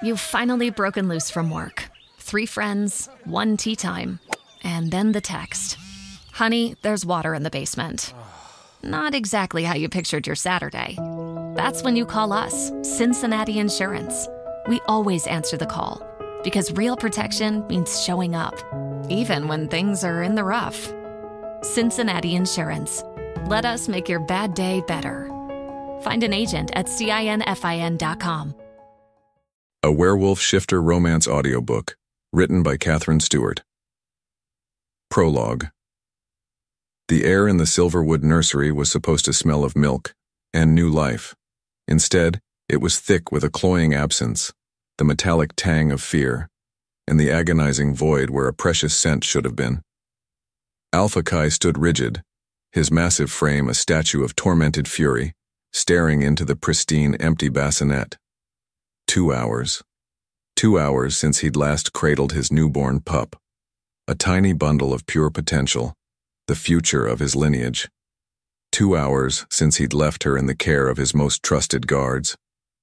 You've finally broken loose from work. 3 friends, 1 tea time, and then the text. Honey, there's water in the basement. Not exactly how you pictured your Saturday. That's when you call us, Cincinnati Insurance. We always answer the call, because real protection means showing up, even when things are in the rough. Cincinnati Insurance. Let us make your bad day better. Find an agent at CINFIN.com. A Werewolf Shifter Romance Audiobook, written by Catherine Stewart. Prologue. The air in the Silverwood nursery was supposed to smell of milk and new life. Instead, it was thick with a cloying absence, the metallic tang of fear, and the agonizing void where a precious scent should have been. Alpha Kai stood rigid, his massive frame a statue of tormented fury, staring into the pristine, empty bassinet. 2 hours. 2 hours since he'd last cradled his newborn pup, a tiny bundle of pure potential, the future of his lineage. 2 hours since he'd left her in the care of his most trusted guards.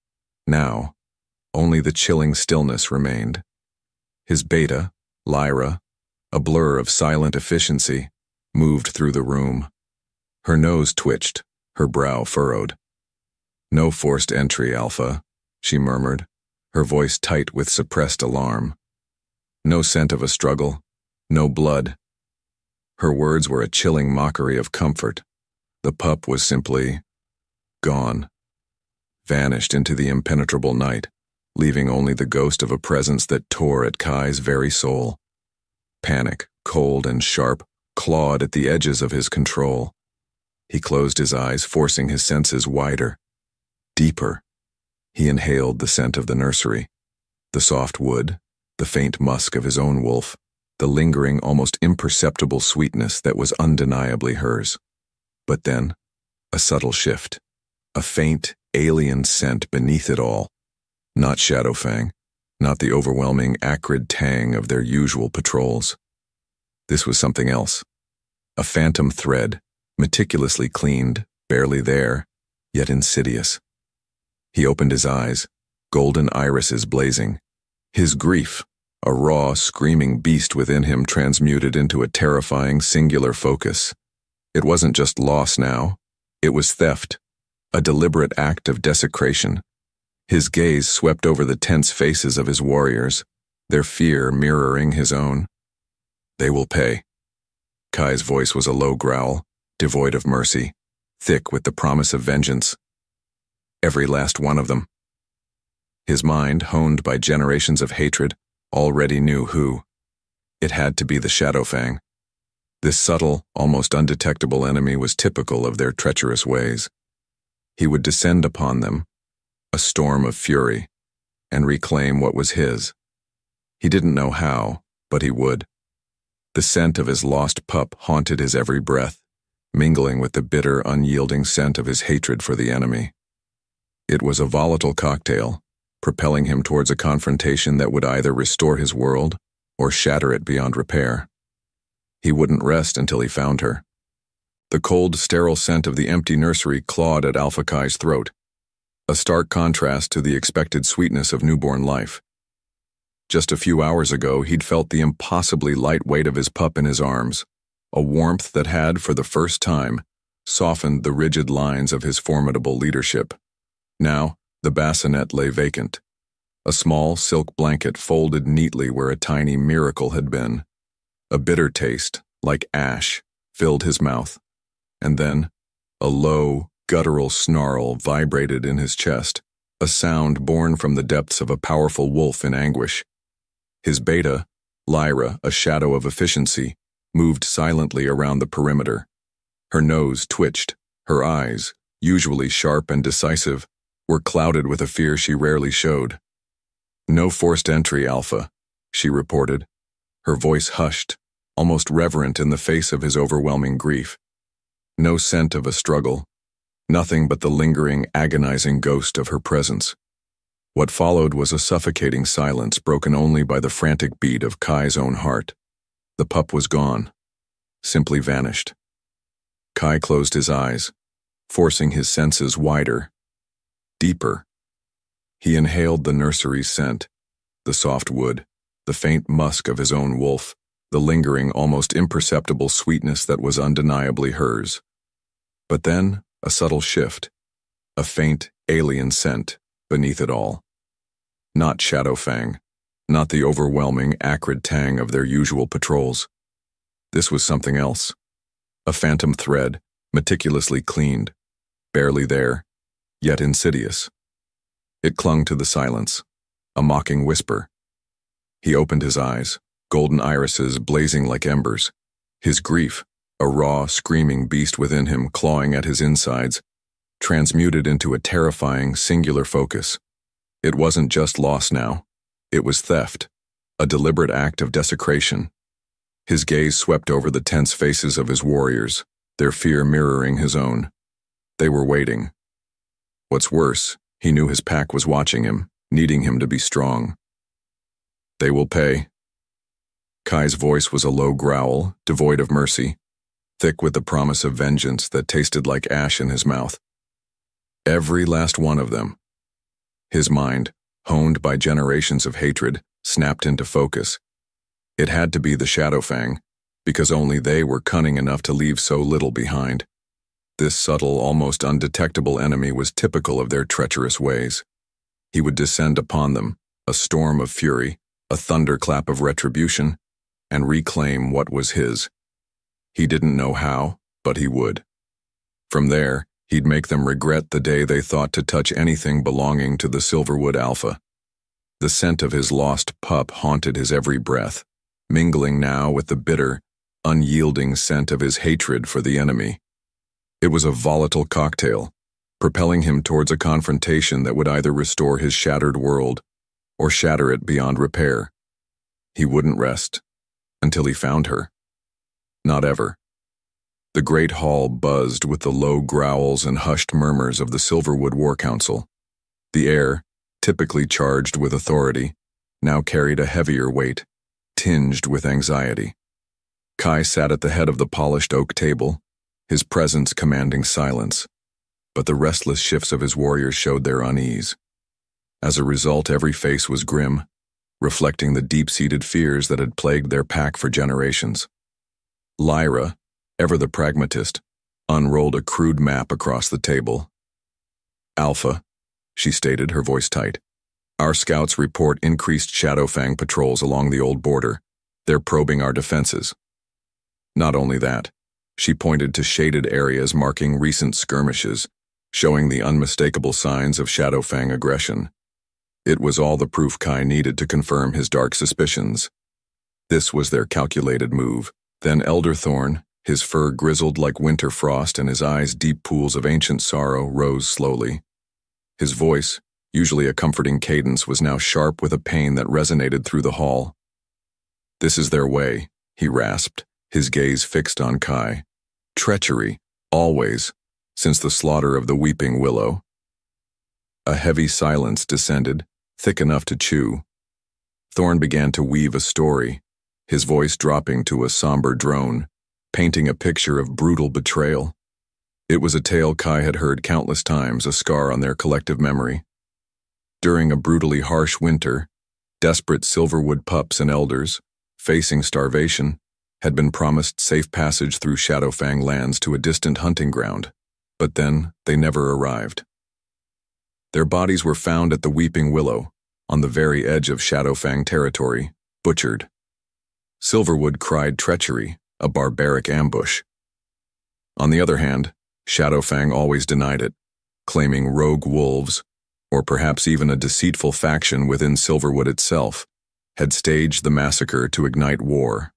Now, only the chilling stillness remained. His beta, Lyra, a blur of silent efficiency, moved through the room. Her nose twitched, her brow furrowed. "No forced entry, Alpha," she murmured, her voice tight with suppressed alarm. "No scent of a struggle, no blood." Her words were a chilling mockery of comfort. The pup was simply gone, vanished into the impenetrable night, leaving only the ghost of a presence that tore at Kai's very soul. Panic, cold and sharp, clawed at the edges of his control. He closed his eyes, forcing his senses wider, deeper. He inhaled the scent of the nursery, the soft wood, the faint musk of his own wolf, the lingering, almost imperceptible sweetness that was undeniably hers. But then, a subtle shift, a faint, alien scent beneath it all. Not Shadowfang, not the overwhelming, acrid tang of their usual patrols. This was something else. A phantom thread, meticulously cleaned, barely there, yet insidious. He opened his eyes, golden irises blazing. His grief, a raw, screaming beast within him, transmuted into a terrifying, singular focus. It wasn't just loss now. It was theft, a deliberate act of desecration. His gaze swept over the tense faces of his warriors, their fear mirroring his own. "They will pay." Kai's voice was a low growl, devoid of mercy, thick with the promise of vengeance. Every last one of them. His mind, honed by generations of hatred, already knew who. It had to be the Shadowfang. This subtle, almost undetectable enemy was typical of their treacherous ways. He would descend upon them, a storm of fury, and reclaim what was his. He didn't know how, but he would. The scent of his lost pup haunted his every breath, mingling with the bitter, unyielding scent of his hatred for the enemy. It was a volatile cocktail, propelling him towards a confrontation that would either restore his world or shatter it beyond repair. He wouldn't rest until he found her. The cold, sterile scent of the empty nursery clawed at Alpha Kai's throat, a stark contrast to the expected sweetness of newborn life. Just a few hours ago, he'd felt the impossibly light weight of his pup in his arms, a warmth that had, for the first time, softened the rigid lines of his formidable leadership. Now, the bassinet lay vacant, a small silk blanket folded neatly where a tiny miracle had been. A bitter taste, like ash, filled his mouth, and then a low, guttural snarl vibrated in his chest, a sound born from the depths of a powerful wolf in anguish. His beta, Lyra, a shadow of efficiency, moved silently around the perimeter. Her nose twitched, her eyes, usually sharp and decisive, were clouded with a fear she rarely showed. "No forced entry, Alpha," she reported, her voice hushed, almost reverent in the face of his overwhelming grief. No scent of a struggle, nothing but the lingering, agonizing ghost of her presence. What followed was a suffocating silence broken only by the frantic beat of Kai's own heart. The pup was gone, simply vanished. Kai closed his eyes, forcing his senses wider, deeper. He inhaled the nursery's scent, the soft wood, the faint musk of his own wolf, the lingering, almost imperceptible sweetness that was undeniably hers. But then, a subtle shift, a faint, alien scent beneath it all. Not Shadowfang, not the overwhelming, acrid tang of their usual patrols. This was something else. A phantom thread, meticulously cleaned, barely there, yet insidious. It clung to the silence, a mocking whisper. He opened his eyes, golden irises blazing like embers. His grief, a raw, screaming beast within him clawing at his insides, transmuted into a terrifying, singular focus. It wasn't just loss now. It was theft, a deliberate act of desecration. His gaze swept over the tense faces of his warriors, their fear mirroring his own. They were waiting. What's worse, he knew his pack was watching him, needing him to be strong. They will pay. Kai's voice was a low growl, devoid of mercy, thick with the promise of vengeance that tasted like ash in his mouth. Every last one of them. His mind, honed by generations of hatred, snapped into focus. It had to be the Shadowfang, because only they were cunning enough to leave so little behind. This subtle, almost undetectable enemy was typical of their treacherous ways. He would descend upon them, a storm of fury, a thunderclap of retribution, and reclaim what was his. He didn't know how, but he would. From there, he'd make them regret the day they thought to touch anything belonging to the Silverwood Alpha. The scent of his lost pup haunted his every breath, mingling now with the bitter, unyielding scent of his hatred for the enemy. It was a volatile cocktail, propelling him towards a confrontation that would either restore his shattered world or shatter it beyond repair. He wouldn't rest until he found her. Not ever. The great hall buzzed with the low growls and hushed murmurs of the Silverwood War Council. The air, typically charged with authority, now carried a heavier weight, tinged with anxiety. Kai sat at the head of the polished oak table, his presence commanding silence, but the restless shifts of his warriors showed their unease. As a result, every face was grim, reflecting the deep-seated fears that had plagued their pack for generations. Lyra, ever the pragmatist, unrolled a crude map across the table. Alpha, she stated, her voice tight. Our scouts report increased Shadowfang patrols along the old border. They're probing our defenses. Not only that, she pointed to shaded areas marking recent skirmishes, showing the unmistakable signs of Shadowfang aggression. It was all the proof Kai needed to confirm his dark suspicions. This was their calculated move. Then Elder Thorn, his fur grizzled like winter frost and his eyes deep pools of ancient sorrow, rose slowly. His voice, usually a comforting cadence, was now sharp with a pain that resonated through the hall. This is their way, he rasped, his gaze fixed on Kai. Treachery, always, since the slaughter of the Weeping Willow. A heavy silence descended, thick enough to chew. Thorn began to weave a story, his voice dropping to a somber drone, painting a picture of brutal betrayal. It was a tale Kai had heard countless times, a scar on their collective memory. During a brutally harsh winter, desperate Silverwood pups and elders, facing starvation, had been promised safe passage through Shadowfang lands to a distant hunting ground, but then they never arrived. Their bodies were found at the Weeping Willow, on the very edge of Shadowfang territory, butchered. Silverwood cried treachery, a barbaric ambush. On the other hand, Shadowfang always denied it, claiming rogue wolves, or perhaps even a deceitful faction within Silverwood itself, had staged the massacre to ignite war.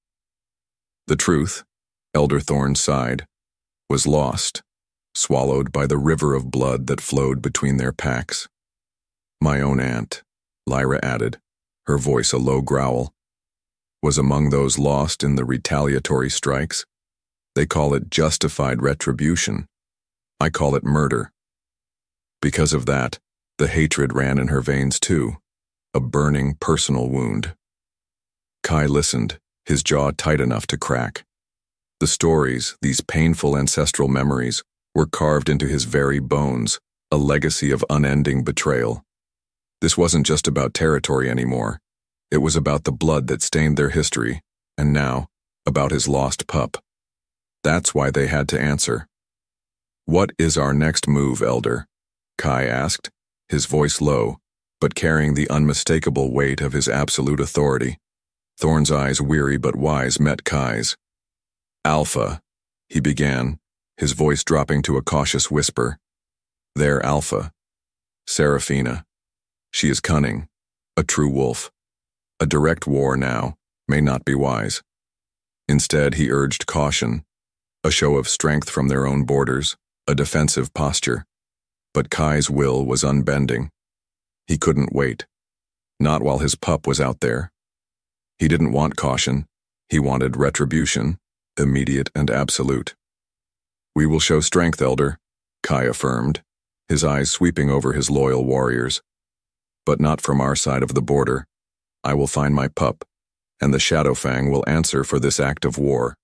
The truth, Elder Thorn sighed, was lost, swallowed by the river of blood that flowed between their packs. My own aunt, Lyra added, her voice a low growl, was among those lost in the retaliatory strikes. They call it justified retribution. I call it murder. Because of that, the hatred ran in her veins too, a burning personal wound. Kai listened, his jaw tight enough to crack. The stories, these painful ancestral memories, were carved into his very bones, a legacy of unending betrayal. This wasn't just about territory anymore. It was about the blood that stained their history, and now, about his lost pup. That's why they had to answer. "What is our next move, Elder?" Kai asked, his voice low, but carrying the unmistakable weight of his absolute authority. Thorn's eyes, weary but wise, met Kai's. "Alpha," he began, his voice dropping to a cautious whisper. "Their Alpha. Seraphina. She is cunning, a true wolf. A direct war now may not be wise." Instead, he urged caution, a show of strength from their own borders, a defensive posture. But Kai's will was unbending. He couldn't wait. Not while his pup was out there. He didn't want caution. He wanted retribution, immediate and absolute. "We will show strength, Elder," Kai affirmed, his eyes sweeping over his loyal warriors. "But not from our side of the border. I will find my pup, and the Shadowfang will answer for this act of war."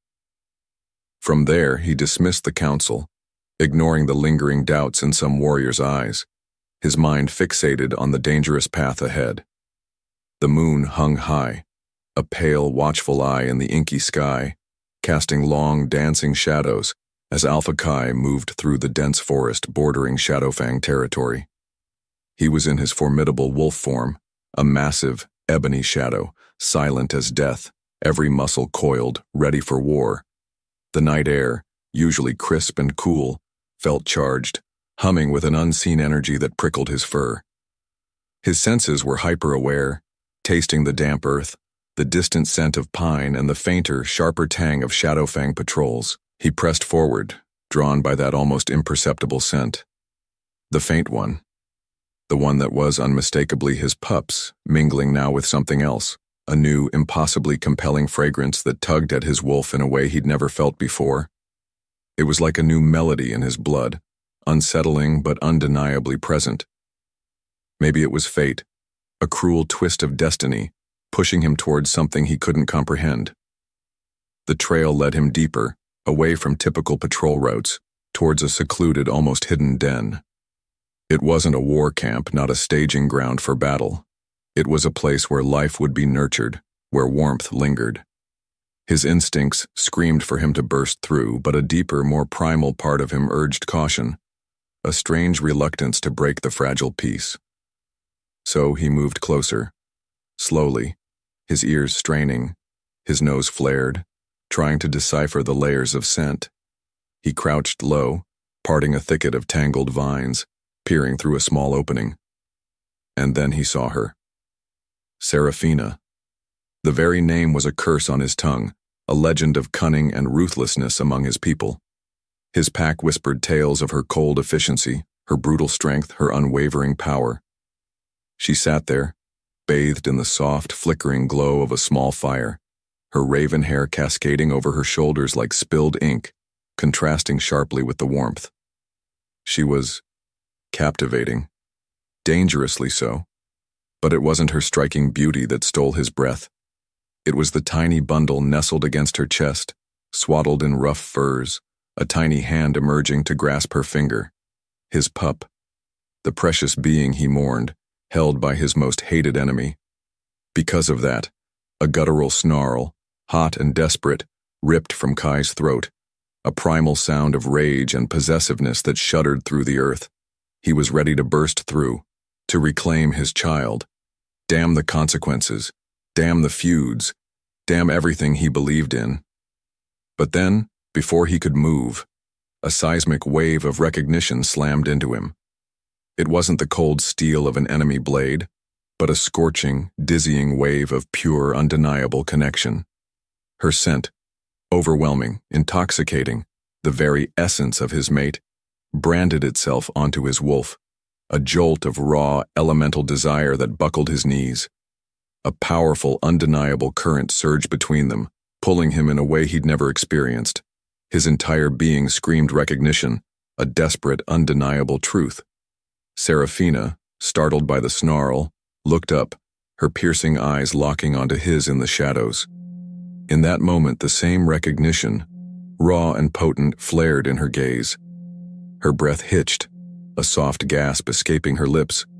From there, he dismissed the council, ignoring the lingering doubts in some warriors' eyes, his mind fixated on the dangerous path ahead. The moon hung high, a pale, watchful eye in the inky sky, casting long, dancing shadows as Alpha Kai moved through the dense forest bordering Shadowfang territory. He was in his formidable wolf form, a massive, ebony shadow, silent as death, every muscle coiled, ready for war. The night air, usually crisp and cool, felt charged, humming with an unseen energy that prickled his fur. His senses were hyper-aware, tasting the damp earth, the distant scent of pine and the fainter, sharper tang of Shadowfang patrols. He pressed forward, drawn by that almost imperceptible scent. The faint one. The one that was unmistakably his pup's, mingling now with something else, a new, impossibly compelling fragrance that tugged at his wolf in a way he'd never felt before. It was like a new melody in his blood, unsettling but undeniably present. Maybe it was fate, a cruel twist of destiny, pushing him towards something he couldn't comprehend. The trail led him deeper, away from typical patrol routes, towards a secluded, almost hidden den. It wasn't a war camp, not a staging ground for battle. It was a place where life would be nurtured, where warmth lingered. His instincts screamed for him to burst through, but a deeper, more primal part of him urged caution, a strange reluctance to break the fragile peace. So he moved closer, slowly, his ears straining, his nose flared, trying to decipher the layers of scent. He crouched low, parting a thicket of tangled vines, peering through a small opening. And then he saw her. Seraphina. The very name was a curse on his tongue, a legend of cunning and ruthlessness among his people. His pack whispered tales of her cold efficiency, her brutal strength, her unwavering power. She sat there, bathed in the soft, flickering glow of a small fire, her raven hair cascading over her shoulders like spilled ink, contrasting sharply with the warmth. She was captivating, dangerously so. But it wasn't her striking beauty that stole his breath. It was the tiny bundle nestled against her chest, swaddled in rough furs, a tiny hand emerging to grasp her finger. His pup, the precious being he mourned, held by his most hated enemy. Because of that, a guttural snarl, hot and desperate, ripped from Kai's throat, a primal sound of rage and possessiveness that shuddered through the earth. He was ready to burst through, to reclaim his child. Damn the consequences, damn the feuds, damn everything he believed in. But then, before he could move, a seismic wave of recognition slammed into him. It wasn't the cold steel of an enemy blade, but a scorching, dizzying wave of pure, undeniable connection. Her scent, overwhelming, intoxicating, the very essence of his mate, branded itself onto his wolf, a jolt of raw, elemental desire that buckled his knees. A powerful, undeniable current surged between them, pulling him in a way he'd never experienced. His entire being screamed recognition, a desperate, undeniable truth. Seraphina, startled by the snarl, looked up, her piercing eyes locking onto his in the shadows. In that moment, the same recognition, raw and potent, flared in her gaze. Her breath hitched, a soft gasp escaping her lips.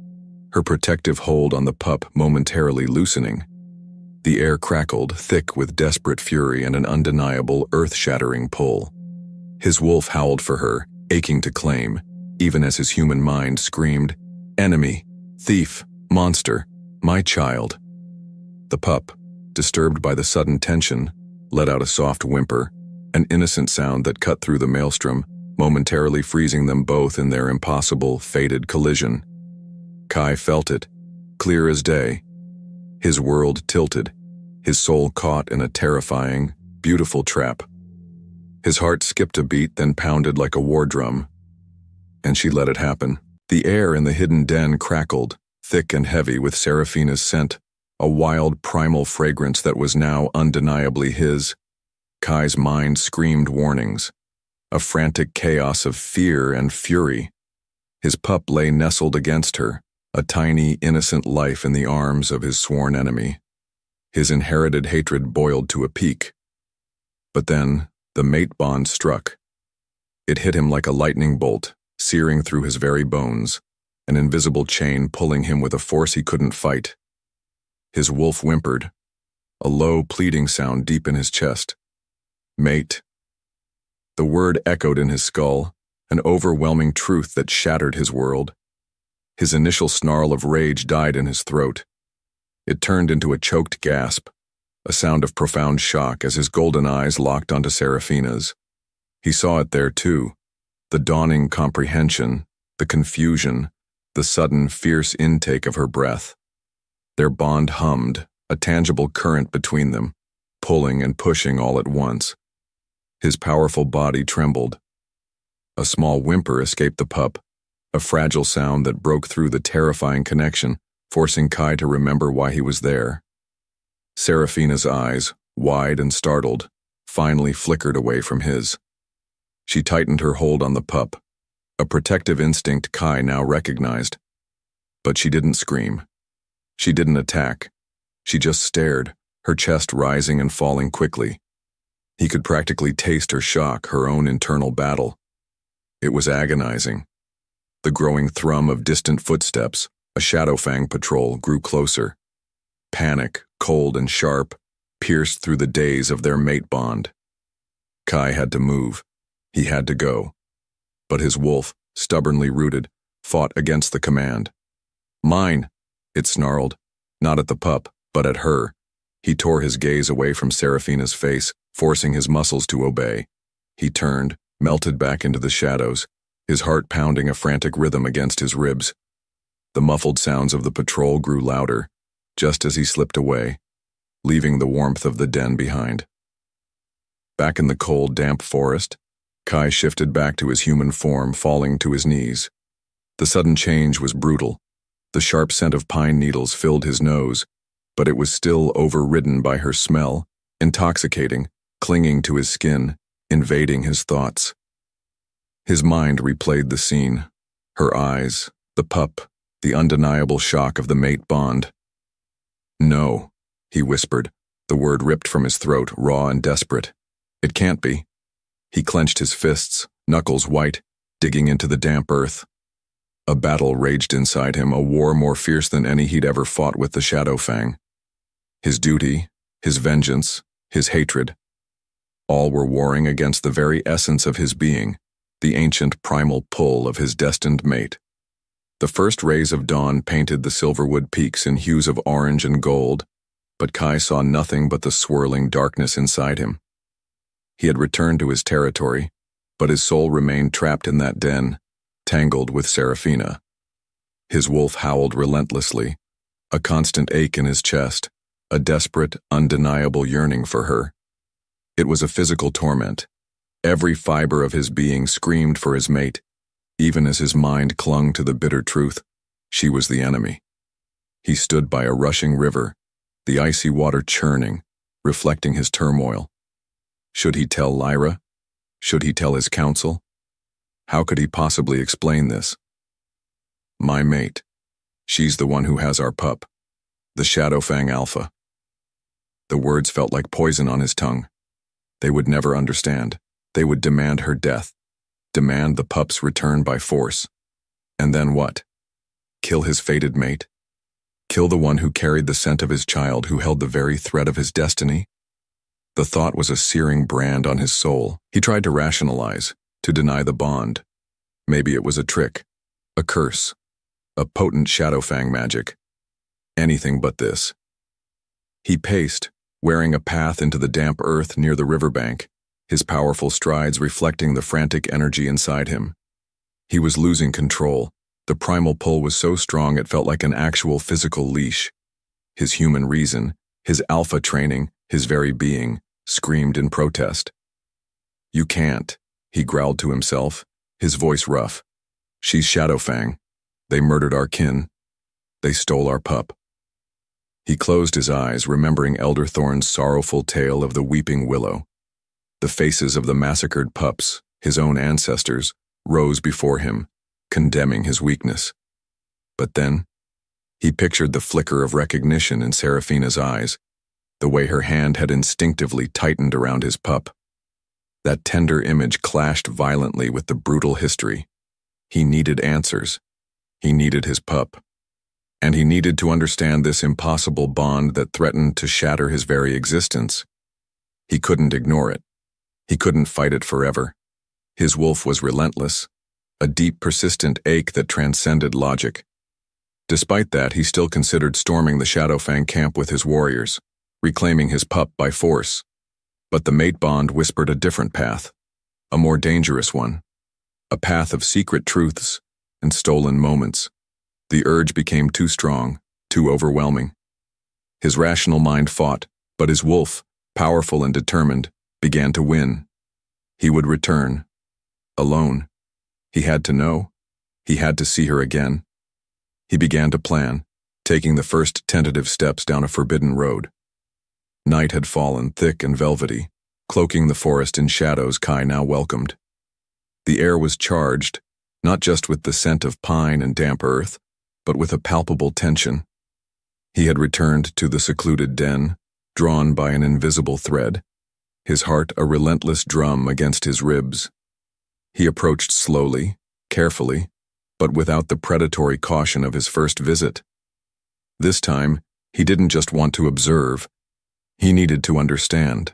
her protective hold on the pup momentarily loosening. The air crackled, thick with desperate fury and an undeniable, earth-shattering pull. His wolf howled for her, aching to claim, even as his human mind screamed, "Enemy, thief, monster, my child." The pup, disturbed by the sudden tension, let out a soft whimper, an innocent sound that cut through the maelstrom, momentarily freezing them both in their impossible, fated collision. Kai felt it, clear as day. His world tilted, his soul caught in a terrifying, beautiful trap. His heart skipped a beat, then pounded like a war drum. And she let it happen. The air in the hidden den crackled, thick and heavy with Seraphina's scent, a wild, primal fragrance that was now undeniably his. Kai's mind screamed warnings, a frantic chaos of fear and fury. His pup lay nestled against her, a tiny, innocent life in the arms of his sworn enemy. His inherited hatred boiled to a peak. But then, the mate bond struck. It hit him like a lightning bolt, searing through his very bones, an invisible chain pulling him with a force he couldn't fight. His wolf whimpered, a low, pleading sound deep in his chest. Mate. The word echoed in his skull, an overwhelming truth that shattered his world. His initial snarl of rage died in his throat. It turned into a choked gasp, a sound of profound shock as his golden eyes locked onto Seraphina's. He saw it there too, the dawning comprehension, the confusion, the sudden fierce intake of her breath. Their bond hummed, a tangible current between them, pulling and pushing all at once. His powerful body trembled. A small whimper escaped the pup, a fragile sound that broke through the terrifying connection, forcing Kai to remember why he was there. Seraphina's eyes, wide and startled, finally flickered away from his. She tightened her hold on the pup, a protective instinct Kai now recognized. But she didn't scream. She didn't attack. She just stared, her chest rising and falling quickly. He could practically taste her shock, her own internal battle. It was agonizing. The growing thrum of distant footsteps, a Shadowfang patrol, grew closer. Panic, cold and sharp, pierced through the days of their mate bond. Kai had to move. He had to go. But his wolf, stubbornly rooted, fought against the command. "Mine," it snarled, not at the pup, but at her. He tore his gaze away from Seraphina's face, forcing his muscles to obey. He turned, melted back into the shadows, his heart pounding a frantic rhythm against his ribs. The muffled sounds of the patrol grew louder, just as he slipped away, leaving the warmth of the den behind. Back in the cold, damp forest, Kai shifted back to his human form, falling to his knees. The sudden change was brutal. The sharp scent of pine needles filled his nose, but it was still overridden by her smell, intoxicating, clinging to his skin, invading his thoughts. His mind replayed the scene, her eyes, the pup, the undeniable shock of the mate bond. "No," he whispered, the word ripped from his throat, raw and desperate. "It can't be." He clenched his fists, knuckles white, digging into the damp earth. A battle raged inside him, a war more fierce than any he'd ever fought with the Shadowfang. His duty, his vengeance, his hatred. All were warring against the very essence of his being, the ancient primal pull of his destined mate. The first rays of dawn painted the Silverwood peaks in hues of orange and gold, but Kai saw nothing but the swirling darkness inside him. He had returned to his territory, but his soul remained trapped in that den, tangled with Seraphina. His wolf howled relentlessly, a constant ache in his chest, a desperate, undeniable yearning for her. It was a physical torment. Every fiber of his being screamed for his mate, even as his mind clung to the bitter truth: she was the enemy. He stood by a rushing river, the icy water churning, reflecting his turmoil. Should he tell Lyra? Should he tell his council? How could he possibly explain this? "My mate. She's the one who has our pup. The Shadowfang Alpha." The words felt like poison on his tongue. They would never understand. They would demand her death, demand the pup's return by force. And then what? Kill his fated mate? Kill the one who carried the scent of his child, who held the very thread of his destiny? The thought was a searing brand on his soul. He tried to rationalize, to deny the bond. Maybe it was a trick, a curse, a potent Shadowfang magic. Anything but this. He paced, wearing a path into the damp earth near the riverbank, his powerful strides reflecting the frantic energy inside him. He was losing control. The primal pull was so strong it felt like an actual physical leash. His human reason, his alpha training, his very being, screamed in protest. "You can't," he growled to himself, his voice rough. "She's Shadowfang. They murdered our kin. They stole our pup." He closed his eyes, remembering Elder Thorn's sorrowful tale of the weeping willow. The faces of the massacred pups, his own ancestors, rose before him, condemning his weakness. But then, he pictured the flicker of recognition in Seraphina's eyes, the way her hand had instinctively tightened around his pup. That tender image clashed violently with the brutal history. He needed answers. He needed his pup. And he needed to understand this impossible bond that threatened to shatter his very existence. He couldn't ignore it. He couldn't fight it forever. His wolf was relentless, a deep, persistent ache that transcended logic. Despite that, he still considered storming the Shadowfang camp with his warriors, reclaiming his pup by force. But the mate bond whispered a different path, a more dangerous one, a path of secret truths and stolen moments. The urge became too strong, too overwhelming. His rational mind fought, but his wolf, powerful and determined, began to win. He would return. Alone. He had to know. He had to see her again. He began to plan, taking the first tentative steps down a forbidden road. Night had fallen, thick and velvety, cloaking the forest in shadows Kai now welcomed. The air was charged, not just with the scent of pine and damp earth, but with a palpable tension. He had returned to the secluded den, drawn by an invisible thread, his heart a relentless drum against his ribs. He approached slowly, carefully, but without the predatory caution of his first visit. This time, he didn't just want to observe. He needed to understand.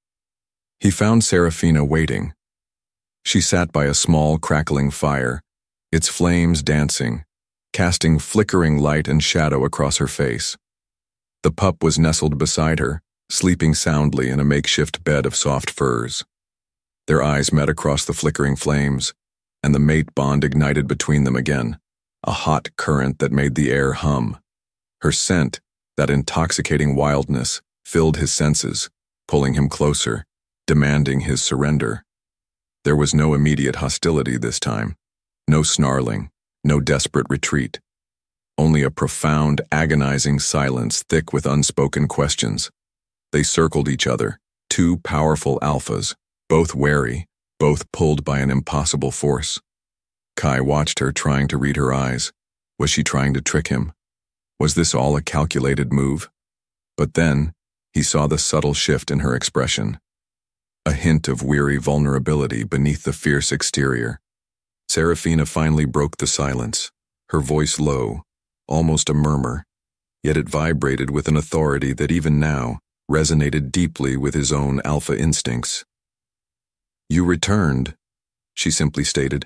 He found Seraphina waiting. She sat by a small, crackling fire, its flames dancing, casting flickering light and shadow across her face. The pup was nestled beside her, sleeping soundly in a makeshift bed of soft furs. Their eyes met across the flickering flames, and the mate bond ignited between them again, a hot current that made the air hum. Her scent, that intoxicating wildness, filled his senses, pulling him closer, demanding his surrender. There was no immediate hostility this time, no snarling, no desperate retreat. Only a profound, agonizing silence thick with unspoken questions. They circled each other, two powerful alphas, both wary, both pulled by an impossible force. Kai watched her, trying to read her eyes. Was she trying to trick him? Was this all a calculated move? But then, he saw the subtle shift in her expression. A hint of weary vulnerability beneath the fierce exterior. Seraphina finally broke the silence, her voice low, almost a murmur, yet it vibrated with an authority that even now resonated deeply with his own alpha instincts. "You returned," she simply stated.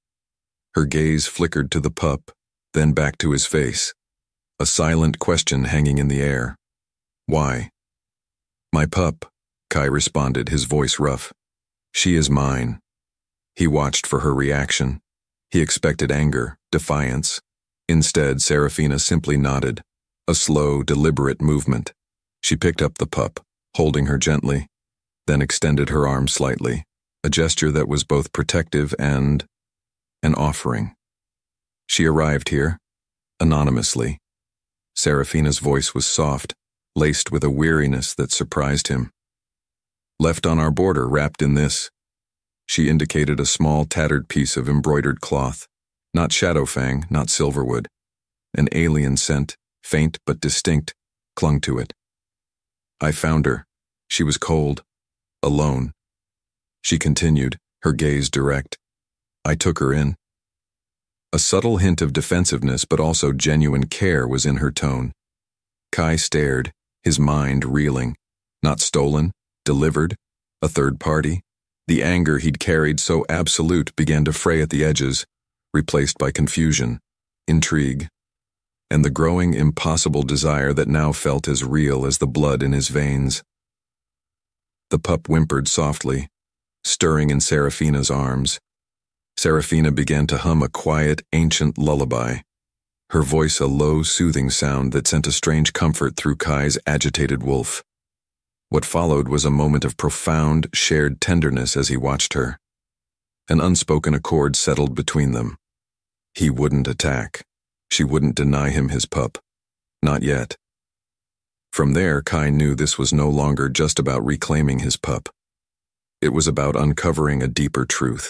Her gaze flickered to the pup, then back to his face, a silent question hanging in the air. "Why?" "My pup," Kai responded, his voice rough. "She is mine." He watched for her reaction. He expected anger, defiance. Instead, Seraphina simply nodded, a slow, deliberate movement. She picked up the pup, holding her gently, then extended her arm slightly, a gesture that was both protective and an offering. She arrived here, anonymously. Seraphina's voice was soft, laced with a weariness that surprised him. "Left on our border, wrapped in this." She indicated a small, tattered piece of embroidered cloth, not Shadowfang, not Silverwood. An alien scent, faint but distinct, clung to it. "I found her. She was cold, alone." She continued, her gaze direct. "I took her in." A subtle hint of defensiveness but also genuine care was in her tone. Kai stared, his mind reeling. Not stolen, delivered, a third party. The anger he'd carried so absolute began to fray at the edges, replaced by confusion, intrigue, and the growing impossible desire that now felt as real as the blood in his veins. The pup whimpered softly, stirring in Serafina's arms. Serafina began to hum a quiet, ancient lullaby, her voice a low, soothing sound that sent a strange comfort through Kai's agitated wolf. What followed was a moment of profound, shared tenderness as he watched her. An unspoken accord settled between them. He wouldn't attack. She wouldn't deny him his pup. Not yet. From there, Kai knew this was no longer just about reclaiming his pup. It was about uncovering a deeper truth,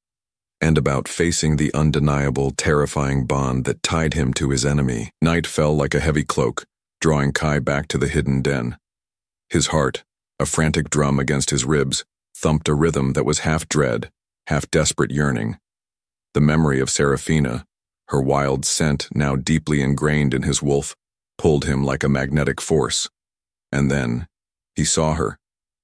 and about facing the undeniable, terrifying bond that tied him to his enemy. Night fell like a heavy cloak, drawing Kai back to the hidden den. His heart, a frantic drum against his ribs, thumped a rhythm that was half dread, half desperate yearning. The memory of Serafina, her wild scent now deeply ingrained in his wolf, pulled him like a magnetic force. And then, he saw her.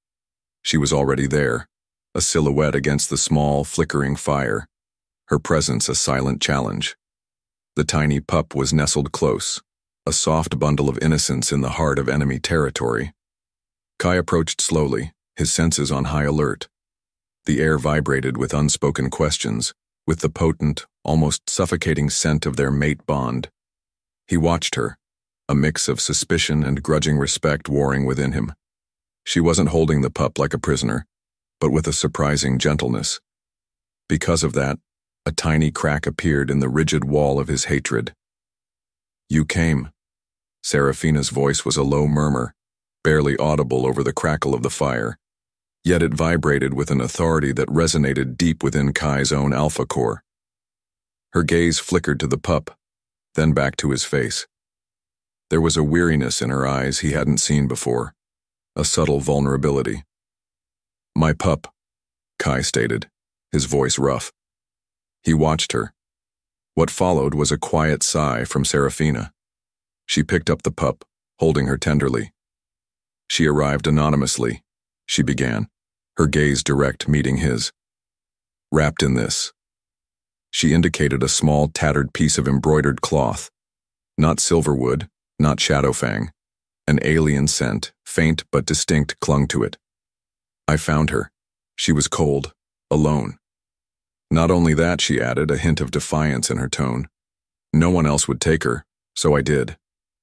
She was already there, a silhouette against the small, flickering fire, her presence a silent challenge. The tiny pup was nestled close, a soft bundle of innocence in the heart of enemy territory. Kai approached slowly, his senses on high alert. The air vibrated with unspoken questions, with the potent, almost suffocating scent of their mate bond. He watched her, a mix of suspicion and grudging respect warring within him. She wasn't holding the pup like a prisoner, but with a surprising gentleness. Because of that, a tiny crack appeared in the rigid wall of his hatred. "You came." Serafina's voice was a low murmur, barely audible over the crackle of the fire, yet it vibrated with an authority that resonated deep within Kai's own alpha core. Her gaze flickered to the pup, then back to his face. There was a weariness in her eyes he hadn't seen before, a subtle vulnerability. "My pup," Kai stated, his voice rough. He watched her. What followed was a quiet sigh from Serafina. She picked up the pup, holding her tenderly. "She arrived anonymously," she began, her gaze direct meeting his. "Wrapped in this." She indicated a small, tattered piece of embroidered cloth. Not silverwood, not shadowfang. An alien scent, faint but distinct, clung to it. "I found her. She was cold, alone." Not only that, she added, a hint of defiance in her tone. "No one else would take her, so I did."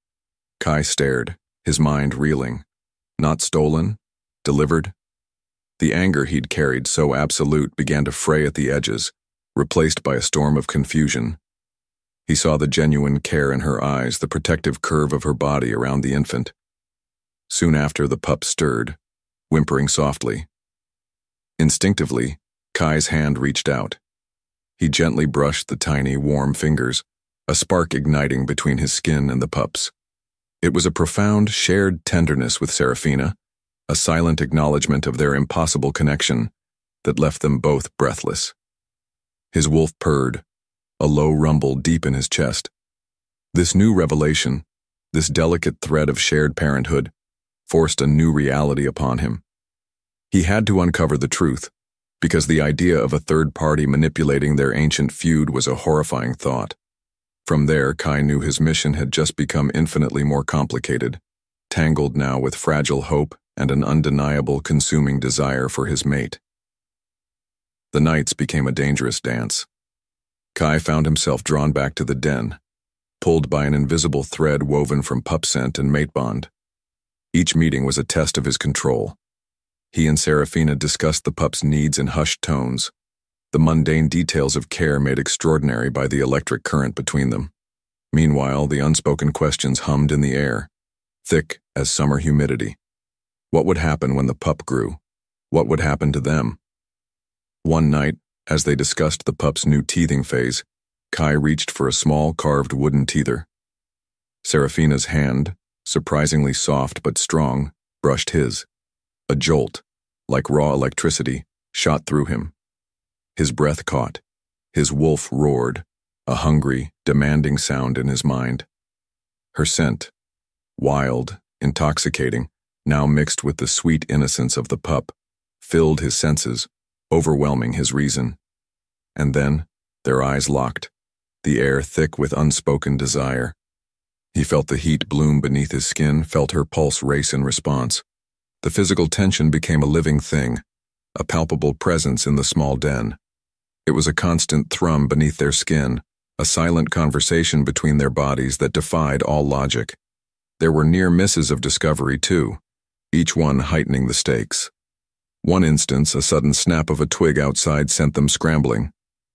Kai stared, his mind reeling. Not stolen, delivered. The anger he'd carried so absolute began to fray at the edges, replaced by a storm of confusion. He saw the genuine care in her eyes, the protective curve of her body around the infant. Soon after, the pup stirred, whimpering softly. Instinctively, Kai's hand reached out. He gently brushed the tiny, warm fingers, a spark igniting between his skin and the pup's. It was a profound, shared tenderness with Serafina, a silent acknowledgement of their impossible connection that left them both breathless. His wolf purred, a low rumble deep in his chest. This new revelation, this delicate thread of shared parenthood, forced a new reality upon him. He had to uncover the truth, because the idea of a third party manipulating their ancient feud was a horrifying thought. From there, Kai knew his mission had just become infinitely more complicated, tangled now with fragile hope and an undeniable consuming desire for his mate. The nights became a dangerous dance. Kai found himself drawn back to the den, pulled by an invisible thread woven from pup scent and mate bond. Each meeting was a test of his control. He and Serafina discussed the pup's needs in hushed tones, the mundane details of care made extraordinary by the electric current between them. Meanwhile, the unspoken questions hummed in the air, thick as summer humidity. What would happen when the pup grew? What would happen to them? One night, as they discussed the pup's new teething phase, Kai reached for a small carved wooden teether. Serafina's hand, surprisingly soft but strong, brushed his. A jolt, like raw electricity, shot through him. His breath caught. His wolf roared, a hungry, demanding sound in his mind. Her scent, wild, intoxicating, now mixed with the sweet innocence of the pup, filled his senses, overwhelming his reason. And then, their eyes locked, the air thick with unspoken desire. He felt the heat bloom beneath his skin, felt her pulse race in response. The physical tension became a living thing, a palpable presence in the small den. It was a constant thrum beneath their skin, a silent conversation between their bodies that defied all logic. There were near misses of discovery, too, each one heightening the stakes. One instance, a sudden snap of a twig outside sent them scrambling.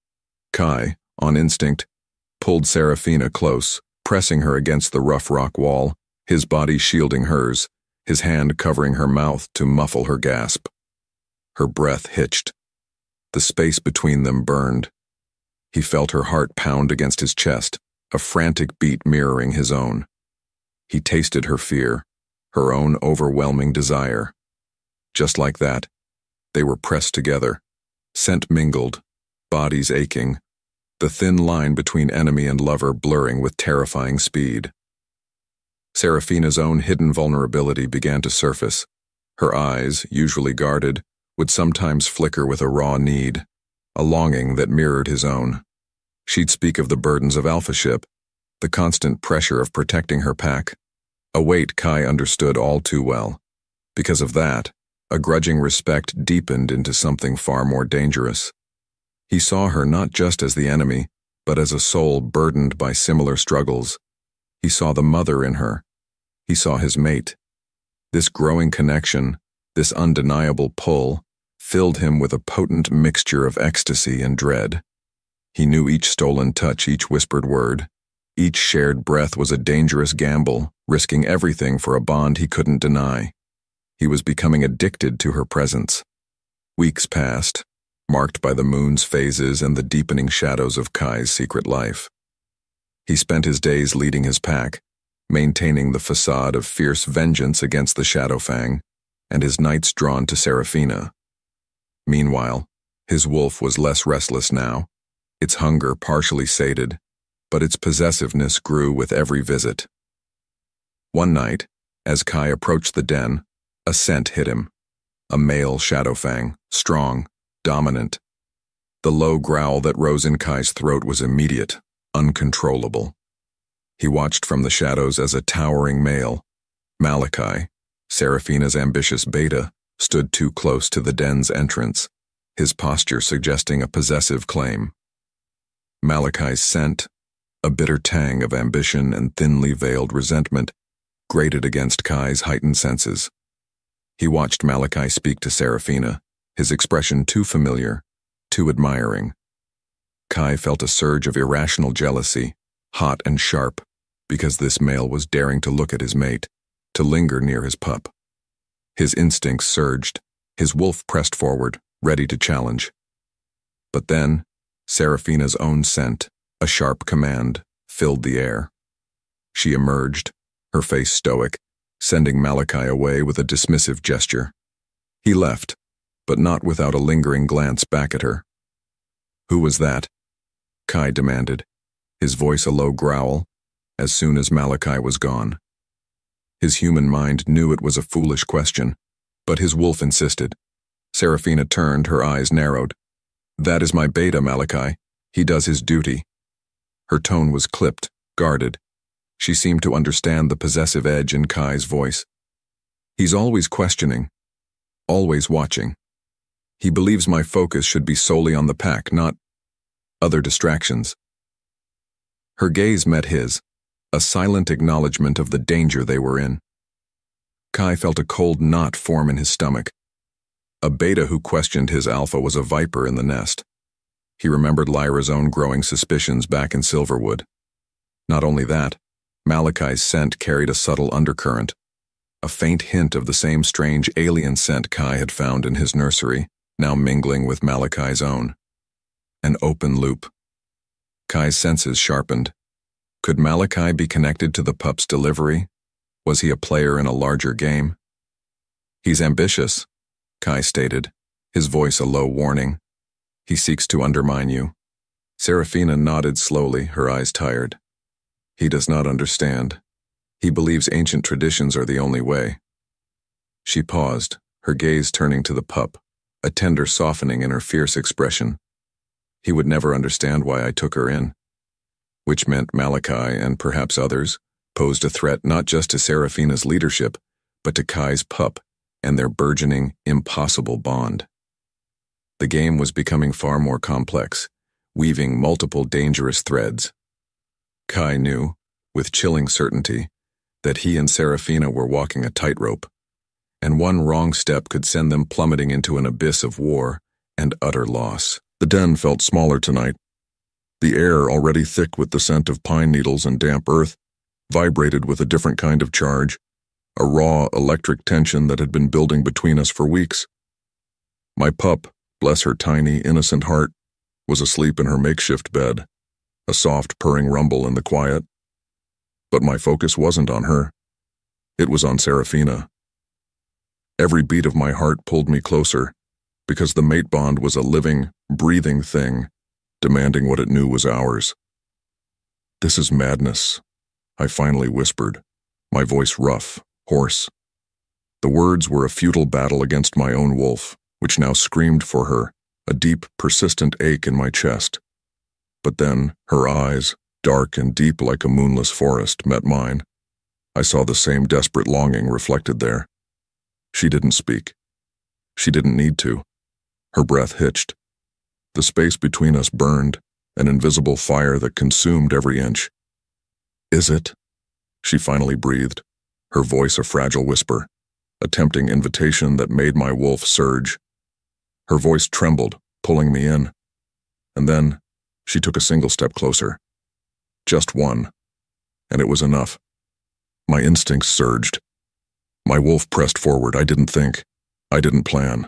Kai, on instinct, pulled Serafina close, pressing her against the rough rock wall, his body shielding hers, his hand covering her mouth to muffle her gasp. Her breath hitched. The space between them burned. He felt her heart pound against his chest, a frantic beat mirroring his own. He tasted her fear, her own overwhelming desire. Just like that, they were pressed together, scent mingled, bodies aching, the thin line between enemy and lover blurring with terrifying speed. Serafina's own hidden vulnerability began to surface. Her eyes, usually guarded, would sometimes flicker with a raw need, a longing that mirrored his own. She'd speak of the burdens of alphaship, the constant pressure of protecting her pack, a weight Kai understood all too well. Because of that, a grudging respect deepened into something far more dangerous. He saw her not just as the enemy, but as a soul burdened by similar struggles. He saw the mother in her. He saw his mate. This growing connection, this undeniable pull, filled him with a potent mixture of ecstasy and dread. He knew each stolen touch, each whispered word. Each shared breath was a dangerous gamble, risking everything for a bond he couldn't deny. He was becoming addicted to her presence. Weeks passed, marked by the moon's phases and the deepening shadows of Kai's secret life. He spent his days leading his pack, maintaining the facade of fierce vengeance against the Shadowfang, and his nights drawn to Serafina. Meanwhile, his wolf was less restless now, its hunger partially sated, but its possessiveness grew with every visit. One night, as Kai approached the den, a scent hit him. A male Shadowfang, strong, dominant. The low growl that rose in Kai's throat was immediate, uncontrollable. He watched from the shadows as a towering male, Malachi, Serafina's ambitious beta, stood too close to the den's entrance, his posture suggesting a possessive claim. Malachi's scent, a bitter tang of ambition and thinly veiled resentment, grated against Kai's heightened senses. He watched Malachi speak to Serafina, his expression too familiar, too admiring. Kai felt a surge of irrational jealousy, hot and sharp, because this male was daring to look at his mate, to linger near his pup. His instincts surged, his wolf pressed forward, ready to challenge. But then, Serafina's own scent, a sharp command, filled the air. She emerged, her face stoic, sending Malachi away with a dismissive gesture. He left, but not without a lingering glance back at her. "Who was that?" Kai demanded, his voice a low growl, as soon as Malachi was gone. His human mind knew it was a foolish question, but his wolf insisted. Serafina turned, her eyes narrowed. "That is my beta, Malachi. He does his duty." Her tone was clipped, guarded. She seemed to understand the possessive edge in Kai's voice. "He's always questioning, always watching. He believes my focus should be solely on the pack, not other distractions." Her gaze met his, a silent acknowledgement of the danger they were in. Kai felt a cold knot form in his stomach. A beta who questioned his alpha was a viper in the nest. He remembered Lyra's own growing suspicions back in Silverwood. Not only that, Malachi's scent carried a subtle undercurrent, a faint hint of the same strange alien scent Kai had found in his nursery, now mingling with Malachi's own. An open loop. Kai's senses sharpened. Could Malachi be connected to the pup's delivery? Was he a player in a larger game? "He's ambitious," Kai stated, his voice a low warning. "He seeks to undermine you." Serafina nodded slowly, her eyes tired. He does not understand. He believes ancient traditions are the only way. She paused, her gaze turning to the pup, a tender softening in her fierce expression. He would never understand why I took her in. Which meant Malachi and perhaps others posed a threat not just to Serafina's leadership, but to Kai's pup and their burgeoning, impossible bond. The game was becoming far more complex, weaving multiple dangerous threads. Kai knew, with chilling certainty, that he and Serafina were walking a tightrope, and one wrong step could send them plummeting into an abyss of war and utter loss. The den felt smaller tonight. The air, already thick with the scent of pine needles and damp earth, vibrated with a different kind of charge, a raw electric tension that had been building between us for weeks. My pup, bless her tiny, innocent heart, was asleep in her makeshift bed, a soft purring rumble in the quiet. But my focus wasn't on her. It was on Serafina. Every beat of my heart pulled me closer, because the mate bond was a living, breathing thing, demanding what it knew was ours. "This is madness," I finally whispered, my voice rough, hoarse. The words were a futile battle against my own wolf, which now screamed for her, a deep, persistent ache in my chest. But then, her eyes, dark and deep like a moonless forest, met mine. I saw the same desperate longing reflected there. She didn't speak. She didn't need to. Her breath hitched. The space between us burned, an invisible fire that consumed every inch. "Is it?" she finally breathed, her voice a fragile whisper, a tempting invitation that made my wolf surge. Her voice trembled, pulling me in. And then, she took a single step closer. Just one. And it was enough. My instincts surged. My wolf pressed forward. I didn't think. I didn't plan.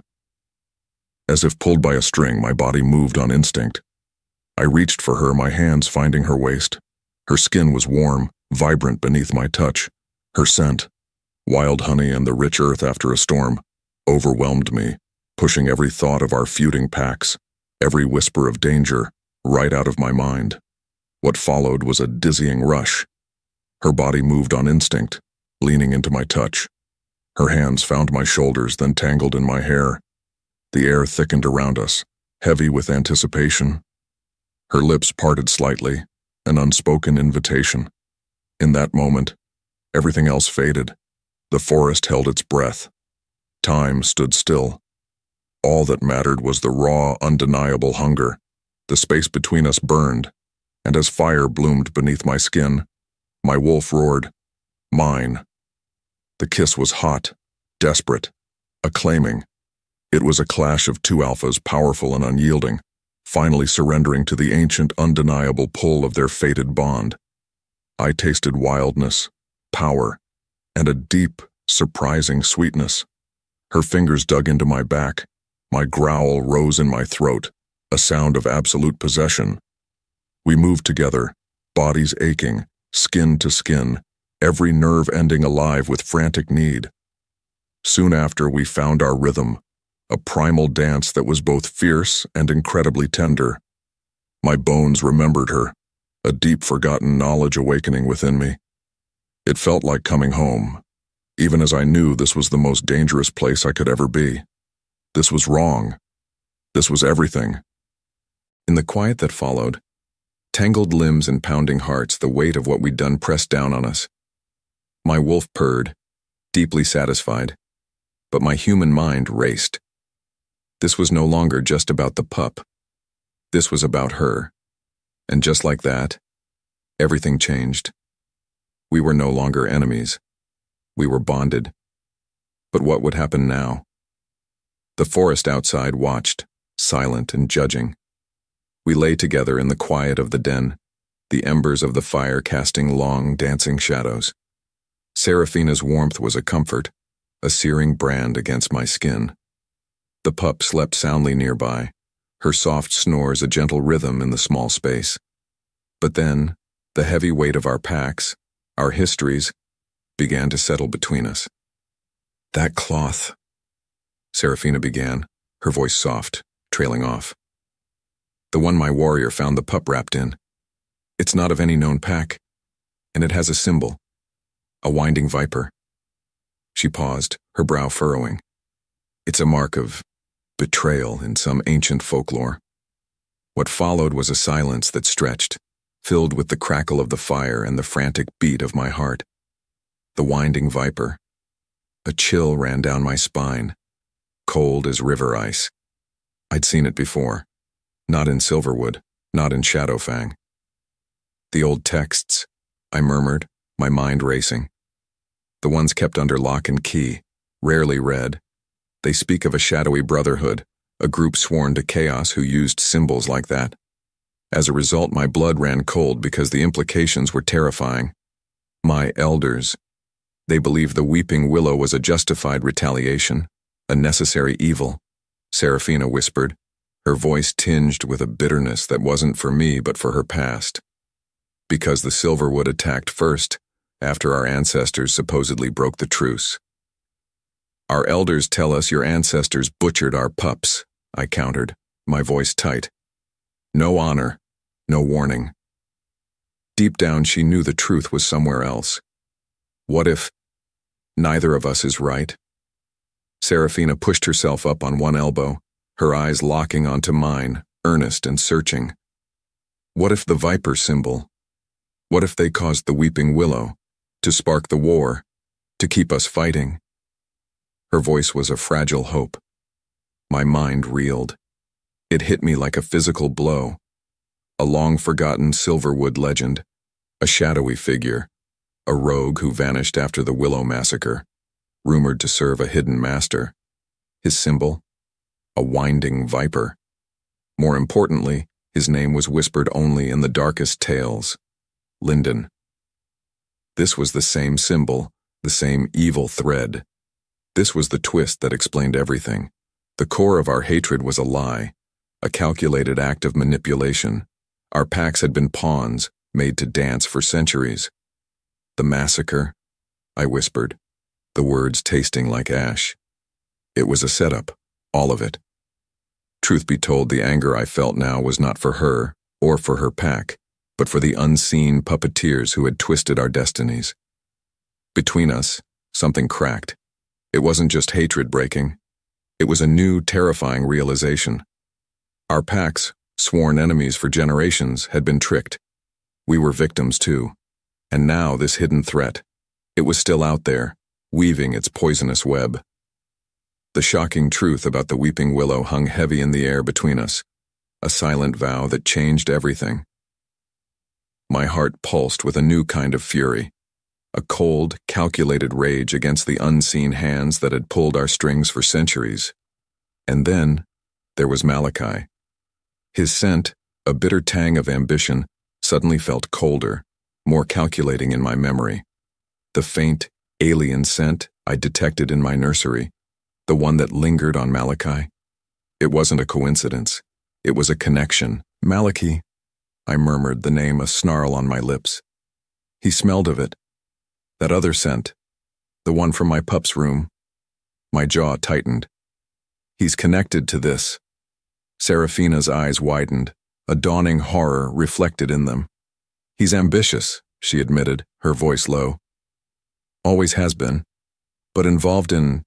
As if pulled by a string, my body moved on instinct. I reached for her, my hands finding her waist. Her skin was warm, vibrant beneath my touch. Her scent, wild honey and the rich earth after a storm, overwhelmed me, pushing every thought of our feuding packs, every whisper of danger, right out of my mind. What followed was a dizzying rush. Her body moved on instinct, leaning into my touch. Her hands found my shoulders, then tangled in my hair. The air thickened around us, heavy with anticipation. Her lips parted slightly, an unspoken invitation. In that moment, everything else faded. The forest held its breath. Time stood still. All that mattered was the raw, undeniable hunger. The space between us burned, and as fire bloomed beneath my skin, my wolf roared, "Mine." The kiss was hot, desperate, acclaiming. It was a clash of two alphas, powerful and unyielding, finally surrendering to the ancient, undeniable pull of their fated bond. I tasted wildness, power, and a deep, surprising sweetness. Her fingers dug into my back. My growl rose in my throat, a sound of absolute possession. We moved together, bodies aching, skin to skin, every nerve ending alive with frantic need. Soon after, we found our rhythm, a primal dance that was both fierce and incredibly tender. My bones remembered her, a deep forgotten knowledge awakening within me. It felt like coming home, even as I knew this was the most dangerous place I could ever be. This was wrong. This was everything. In the quiet that followed, tangled limbs and pounding hearts, the weight of what we'd done pressed down on us. My wolf purred, deeply satisfied, but my human mind raced. This was no longer just about the pup. This was about her. And just like that, everything changed. We were no longer enemies. We were bonded. But what would happen now? The forest outside watched, silent and judging. We lay together in the quiet of the den, the embers of the fire casting long, dancing shadows. Serafina's warmth was a comfort, a searing brand against my skin. The pup slept soundly nearby, her soft snores a gentle rhythm in the small space. But then, the heavy weight of our packs, our histories, began to settle between us. "That cloth," Serafina began, her voice soft, trailing off. The one my warrior found the pup wrapped in. It's not of any known pack, and it has a symbol, a winding viper. She paused, her brow furrowing. It's a mark of betrayal in some ancient folklore. What followed was a silence that stretched, filled with the crackle of the fire and the frantic beat of my heart. The winding viper. A chill ran down my spine, cold as river ice. I'd seen it before, not in Silverwood, not in Shadowfang. The old texts, I murmured, my mind racing. The ones kept under lock and key, rarely read. They speak of a shadowy brotherhood, a group sworn to chaos who used symbols like that. As a result, my blood ran cold because the implications were terrifying. My elders. They believed the weeping willow was a justified retaliation, a necessary evil, Seraphina whispered, her voice tinged with a bitterness that wasn't for me but for her past. Because the Silverwood attacked first, after our ancestors supposedly broke the truce. Our elders tell us your ancestors butchered our pups, I countered, my voice tight. No honor, no warning. Deep down she knew the truth was somewhere else. What if neither of us is right? Seraphina pushed herself up on one elbow, her eyes locking onto mine, earnest and searching. What if the viper symbol? What if they caused the weeping willow, to spark the war, to keep us fighting? Her voice was a fragile hope. My mind reeled. It hit me like a physical blow. A long-forgotten Silverwood legend, a shadowy figure, a rogue who vanished after the Willow massacre, rumored to serve a hidden master. His symbol? A winding viper. More importantly, his name was whispered only in the darkest tales. Lyndon. This was the same symbol, the same evil thread. This was the twist that explained everything. The core of our hatred was a lie, a calculated act of manipulation. Our packs had been pawns, made to dance for centuries. The massacre, I whispered, the words tasting like ash. It was a setup, all of it. Truth be told, the anger I felt now was not for her or for her pack, but for the unseen puppeteers who had twisted our destinies. Between us, something cracked. It wasn't just hatred breaking. It was a new, terrifying realization. Our packs, sworn enemies for generations, had been tricked. We were victims too. And now this hidden threat. It was still out there, weaving its poisonous web. The shocking truth about the weeping willow hung heavy in the air between us, a silent vow that changed everything. My heart pulsed with a new kind of fury, a cold, calculated rage against the unseen hands that had pulled our strings for centuries. And then, there was Malachi. His scent, a bitter tang of ambition, suddenly felt colder, more calculating in my memory. The faint, alien scent I detected in my nursery, the one that lingered on Malachi. It wasn't a coincidence. It was a connection. Malachi, I murmured, the name a snarl on my lips. He smelled of it. That other scent, the one from my pup's room. My jaw tightened. He's connected to this. Seraphina's eyes widened, a dawning horror reflected in them. He's ambitious, she admitted, her voice low. Always has been, but involved in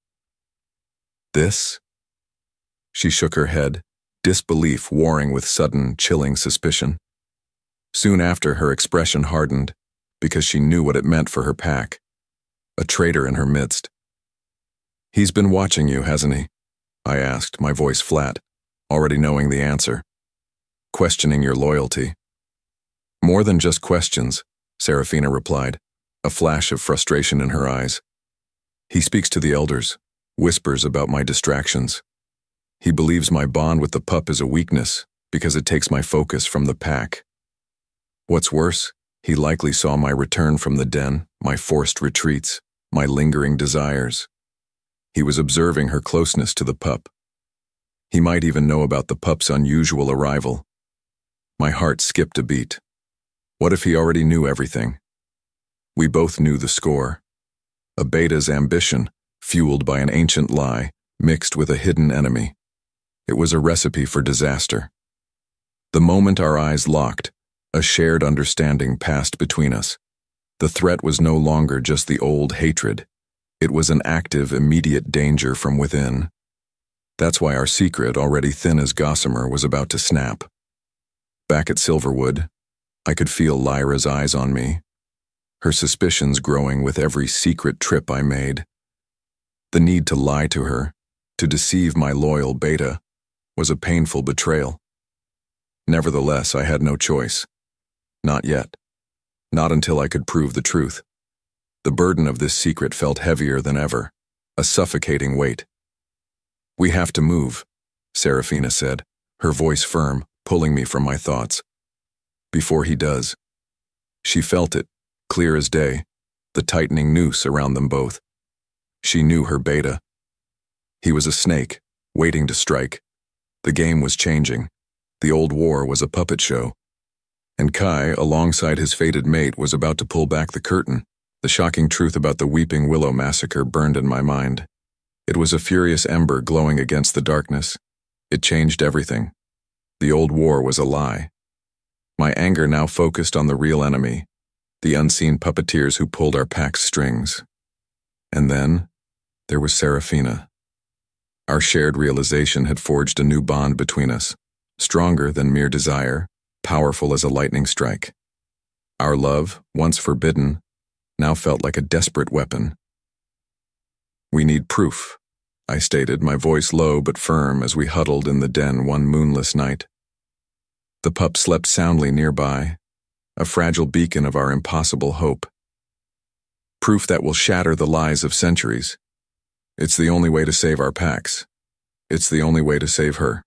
this? She shook her head, disbelief warring with sudden, chilling suspicion. Soon after, her expression hardened, because she knew what it meant for her pack. A traitor in her midst. He's been watching you, hasn't he? I asked, my voice flat, already knowing the answer. Questioning your loyalty. More than just questions, Seraphina replied, a flash of frustration in her eyes. He speaks to the elders, whispers about my distractions. He believes my bond with the pup is a weakness because it takes my focus from the pack. What's worse, he likely saw my return from the den, my forced retreats, my lingering desires. He was observing her closeness to the pup. He might even know about the pup's unusual arrival. My heart skipped a beat. What if he already knew everything? We both knew the score. A beta's ambition, fueled by an ancient lie, mixed with a hidden enemy. It was a recipe for disaster. The moment our eyes locked, a shared understanding passed between us. The threat was no longer just the old hatred. It was an active, immediate danger from within. That's why our secret, already thin as gossamer, was about to snap. Back at Silverwood, I could feel Lyra's eyes on me, her suspicions growing with every secret trip I made. The need to lie to her, to deceive my loyal Beta, was a painful betrayal. Nevertheless, I had no choice. Not yet. Not until I could prove the truth. The burden of this secret felt heavier than ever, a suffocating weight. "We have to move," Serafina said, her voice firm, pulling me from my thoughts. "Before he does." She felt it, clear as day, the tightening noose around them both. She knew her Beta. He was a snake, waiting to strike. The game was changing. The old war was a puppet show. And Kai, alongside his fated mate, was about to pull back the curtain. The shocking truth about the Weeping Willow massacre burned in my mind. It was a furious ember glowing against the darkness. It changed everything. The old war was a lie. My anger now focused on the real enemy, the unseen puppeteers who pulled our pack's strings. And then, there was Serafina. Our shared realization had forged a new bond between us, stronger than mere desire, powerful as a lightning strike. Our love, once forbidden, now felt like a desperate weapon. "We need proof," I stated, my voice low but firm as we huddled in the den one moonless night. The pup slept soundly nearby, a fragile beacon of our impossible hope. "Proof that will shatter the lies of centuries. It's the only way to save our packs. It's the only way to save her."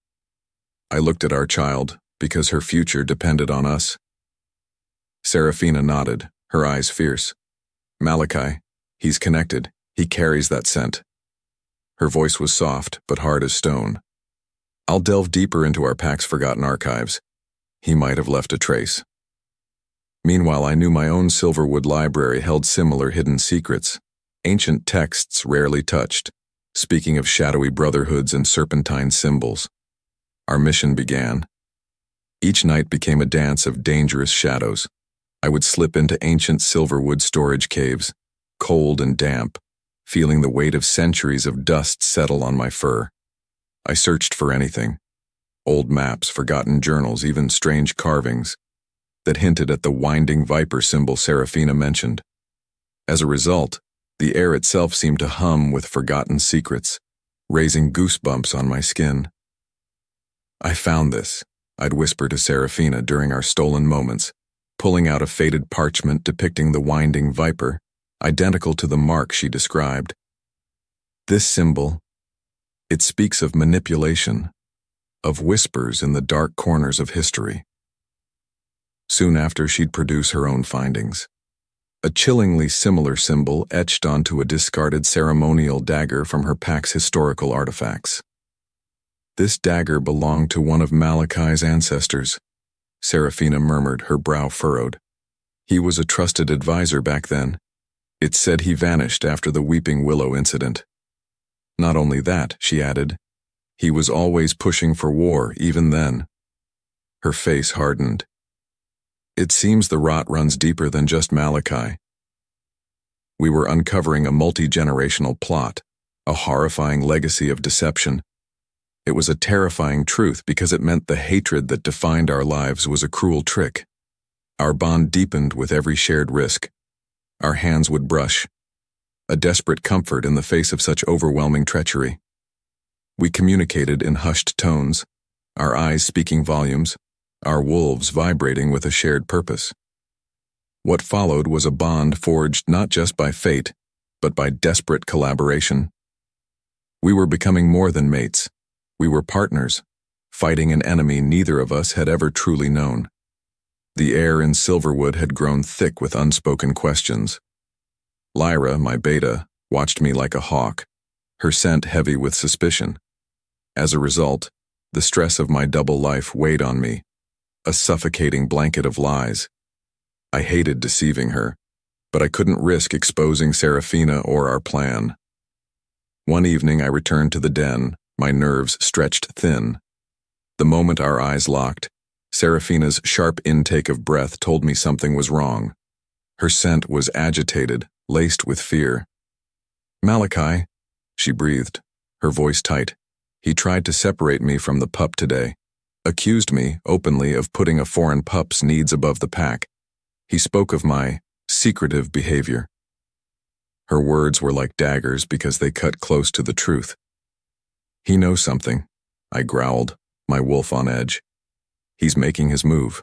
I looked at our child, because her future depended on us. Serafina nodded, her eyes fierce. "Malachi, he's connected. He carries that scent." Her voice was soft, but hard as stone. "I'll delve deeper into our pack's forgotten archives. He might have left a trace." Meanwhile, I knew my own Silverwood library held similar hidden secrets, ancient texts rarely touched, speaking of shadowy brotherhoods and serpentine symbols. Our mission began. Each night became a dance of dangerous shadows. I would slip into ancient Silverwood storage caves, cold and damp, feeling the weight of centuries of dust settle on my fur. I searched for anything. Old maps, forgotten journals, even strange carvings that hinted at the winding viper symbol Serafina mentioned. As a result, the air itself seemed to hum with forgotten secrets, raising goosebumps on my skin. "I found this," I'd whisper to Serafina during our stolen moments, pulling out a faded parchment depicting the winding viper, identical to the mark she described. "This symbol, it speaks of manipulation, of whispers in the dark corners of history." Soon after, she'd produce her own findings. A chillingly similar symbol etched onto a discarded ceremonial dagger from her pack's historical artifacts. "This dagger belonged to one of Malachi's ancestors," Serafina murmured, her brow furrowed. "He was a trusted advisor back then. It's said he vanished after the Weeping Willow incident. Not only that," she added, "he was always pushing for war even then." Her face hardened. "It seems the rot runs deeper than just Malachi." We were uncovering a multi-generational plot, a horrifying legacy of deception. It was a terrifying truth because it meant the hatred that defined our lives was a cruel trick. Our bond deepened with every shared risk. Our hands would brush, a desperate comfort in the face of such overwhelming treachery. We communicated in hushed tones, our eyes speaking volumes, our wolves vibrating with a shared purpose. What followed was a bond forged not just by fate, but by desperate collaboration. We were becoming more than mates. We were partners, fighting an enemy neither of us had ever truly known. The air in Silverwood had grown thick with unspoken questions. Lyra, my Beta, watched me like a hawk, her scent heavy with suspicion. As a result, the stress of my double life weighed on me, a suffocating blanket of lies. I hated deceiving her, but I couldn't risk exposing Serafina or our plan. One evening I returned to the den, my nerves stretched thin. The moment our eyes locked, Seraphina's sharp intake of breath told me something was wrong. Her scent was agitated, laced with fear. "Malachi," she breathed, her voice tight. "He tried to separate me from the pup today. Accused me, openly, of putting a foreign pup's needs above the pack. He spoke of my secretive behavior." Her words were like daggers because they cut close to the truth. "He knows something," I growled, my wolf on edge. "He's making his move."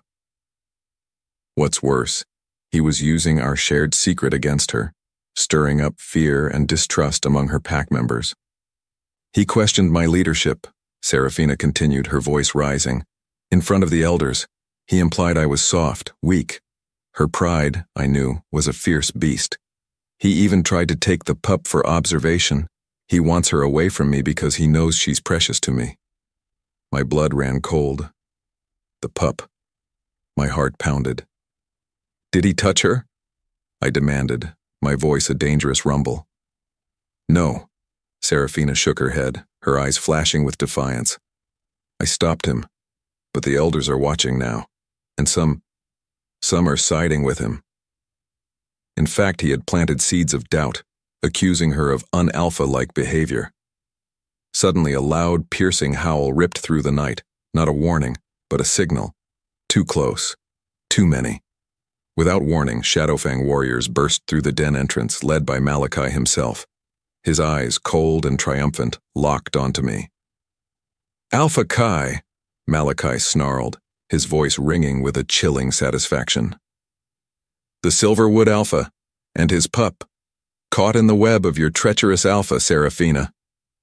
What's worse, he was using our shared secret against her, stirring up fear and distrust among her pack members. "He questioned my leadership," Seraphina continued, her voice rising. "In front of the elders, he implied I was soft, weak. Her pride, I knew, was a fierce beast. He even tried to take the pup for observation. He wants her away from me because he knows she's precious to me." My blood ran cold. The pup. My heart pounded. "Did he touch her?" I demanded, my voice a dangerous rumble. "No." Seraphina shook her head, her eyes flashing with defiance. "I stopped him, but the elders are watching now, and some are siding with him." In fact, he had planted seeds of doubt, accusing her of un-alpha-like behavior. Suddenly, a loud, piercing howl ripped through the night, not a warning, but a signal. Too close. Too many. Without warning, Shadowfang warriors burst through the den entrance, led by Malachi himself. His eyes, cold and triumphant, locked onto me. "Alpha Kai," Malachi snarled, his voice ringing with a chilling satisfaction. "The Silverwood Alpha, and his pup, caught in the web of your treacherous Alpha, Seraphina."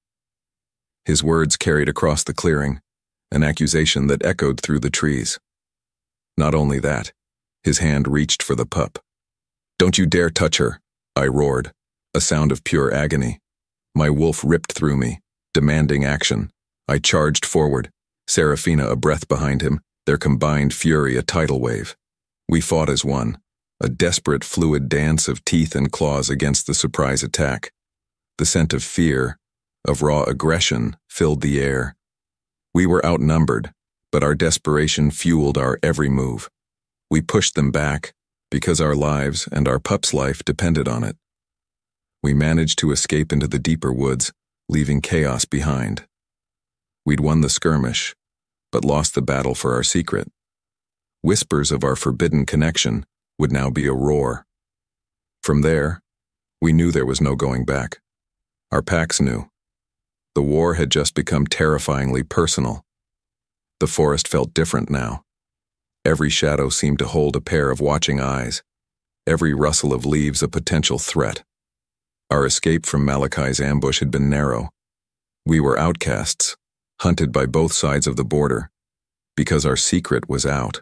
His words carried across the clearing, an accusation that echoed through the trees. Not only that, his hand reached for the pup. "Don't you dare touch her," I roared, a sound of pure agony. My wolf ripped through me, demanding action. I charged forward, Seraphina a breath behind him, their combined fury a tidal wave. We fought as one, a desperate fluid dance of teeth and claws against the surprise attack. The scent of fear, of raw aggression, filled the air. We were outnumbered, but our desperation fueled our every move. We pushed them back, because our lives and our pup's life depended on it. We managed to escape into the deeper woods, leaving chaos behind. We'd won the skirmish, but lost the battle for our secret. Whispers of our forbidden connection would now be a roar. From there, we knew there was no going back. Our packs knew. The war had just become terrifyingly personal. The forest felt different now. Every shadow seemed to hold a pair of watching eyes, every rustle of leaves a potential threat. Our escape from Malachi's ambush had been narrow. We were outcasts, hunted by both sides of the border, because our secret was out.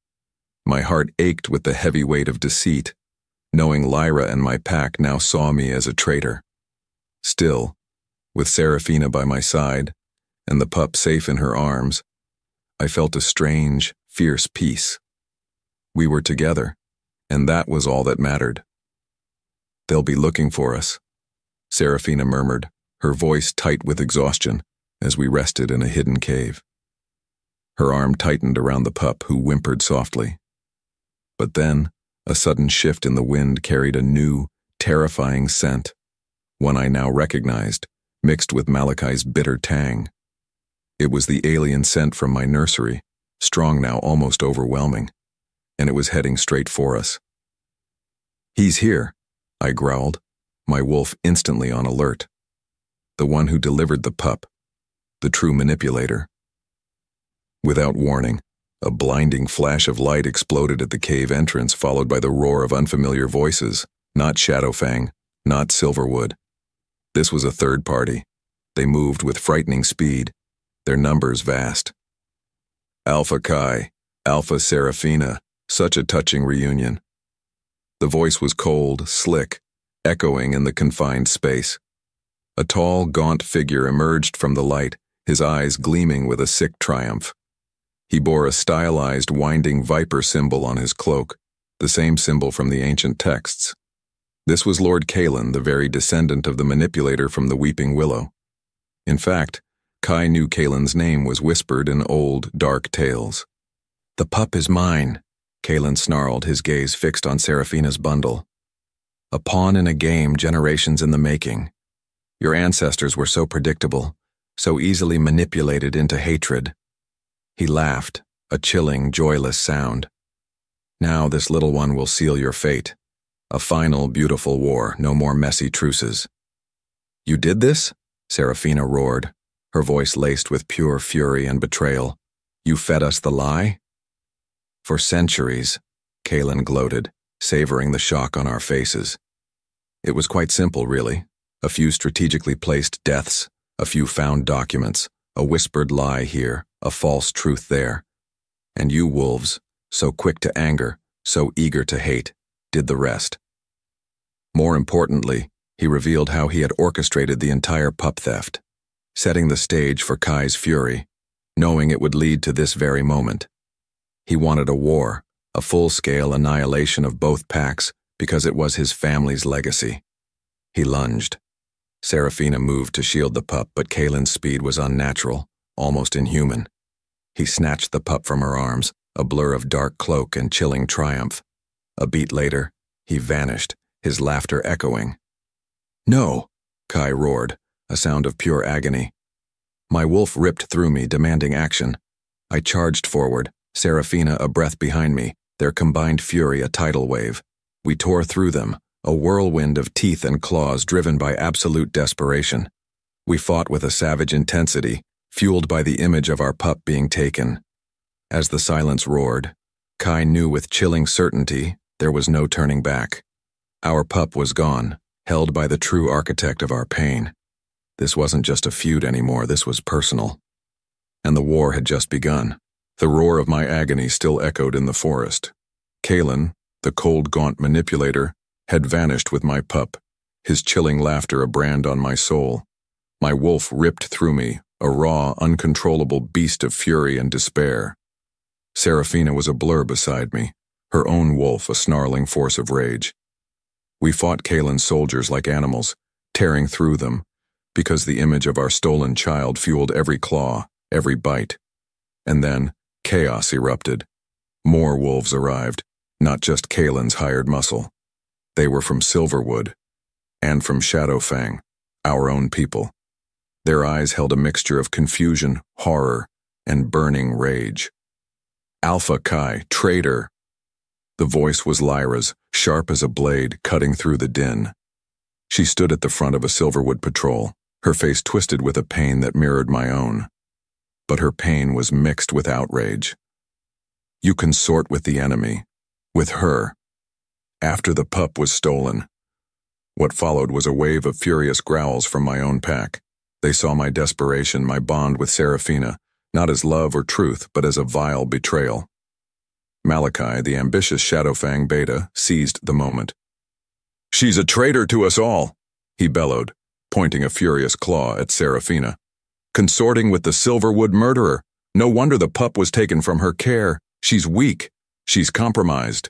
My heart ached with the heavy weight of deceit, knowing Lyra and my pack now saw me as a traitor. Still, with Seraphina by my side, and the pup safe in her arms, I felt a strange, fierce peace. We were together, and that was all that mattered. "They'll be looking for us," Seraphina murmured, her voice tight with exhaustion, as we rested in a hidden cave. Her arm tightened around the pup, who whimpered softly. But then, a sudden shift in the wind carried a new, terrifying scent, one I now recognized, mixed with Malachi's bitter tang. It was the alien scent from my nursery, strong now, almost overwhelming, and it was heading straight for us. "He's here," I growled, my wolf instantly on alert. The one who delivered the pup, the true manipulator. Without warning, a blinding flash of light exploded at the cave entrance, followed by the roar of unfamiliar voices. Not Shadowfang, not Silverwood. This was a third party. They moved with frightening speed, their numbers vast. "Alpha Kai, Alpha Seraphina," such a touching reunion. The voice was cold, slick, echoing in the confined space. A tall, gaunt figure emerged from the light, his eyes gleaming with a sick triumph. He bore a stylized, winding viper symbol on his cloak, the same symbol from the ancient texts. This was Lord Kalen, the very descendant of the manipulator from the Weeping Willow. In fact, Kai knew Kalen's name was whispered in old, dark tales. "The pup is mine," Kalen snarled, his gaze fixed on Serafina's bundle. "A pawn in a game generations in the making. Your ancestors were so predictable, so easily manipulated into hatred." He laughed, a chilling, joyless sound. "Now this little one will seal your fate. A final, beautiful war, no more messy truces." "You did this?" Serafina roared, her voice laced with pure fury and betrayal. "You fed us the lie?" "For centuries," Kalen gloated, savoring the shock on our faces. "It was quite simple, really. A few strategically placed deaths, a few found documents, a whispered lie here, a false truth there. And you wolves, so quick to anger, so eager to hate, did the rest." More importantly, he revealed how he had orchestrated the entire pup theft, setting the stage for Kai's fury, knowing it would lead to this very moment. He wanted a war, a full-scale annihilation of both packs, because it was his family's legacy. He lunged. Serafina moved to shield the pup, but Kalen's speed was unnatural, almost inhuman. He snatched the pup from her arms, a blur of dark cloak and chilling triumph. A beat later, he vanished, his laughter echoing. "No!" Kai roared, a sound of pure agony. My wolf ripped through me, demanding action. I charged forward, Serafina a breath behind me, their combined fury a tidal wave. We tore through them, a whirlwind of teeth and claws driven by absolute desperation. We fought with a savage intensity, fueled by the image of our pup being taken. As the silence roared, Kai knew with chilling certainty there was no turning back. Our pup was gone, held by the true architect of our pain. This wasn't just a feud anymore, this was personal. And the war had just begun. The roar of my agony still echoed in the forest. Kalen, the cold, gaunt manipulator, had vanished with my pup, his chilling laughter a brand on my soul. My wolf ripped through me, a raw, uncontrollable beast of fury and despair. Serafina was a blur beside me, her own wolf a snarling force of rage. We fought Kalen's soldiers like animals, tearing through them, because the image of our stolen child fueled every claw, every bite. And then, chaos erupted. More wolves arrived, not just Kalen's hired muscle. They were from Silverwood, and from Shadowfang, our own people. Their eyes held a mixture of confusion, horror, and burning rage. "Alpha Kai, traitor!" The voice was Lyra's, sharp as a blade, cutting through the din. She stood at the front of a Silverwood patrol, her face twisted with a pain that mirrored my own. But her pain was mixed with outrage. "You consort with the enemy, with her." After the pup was stolen, what followed was a wave of furious growls from my own pack. They saw my desperation, my bond with Serafina, not as love or truth, but as a vile betrayal. Malachi, the ambitious Shadowfang beta, seized the moment. "She's a traitor to us all," he bellowed, pointing a furious claw at Serafina. "Consorting with the Silverwood murderer. No wonder the pup was taken from her care. She's weak. She's compromised."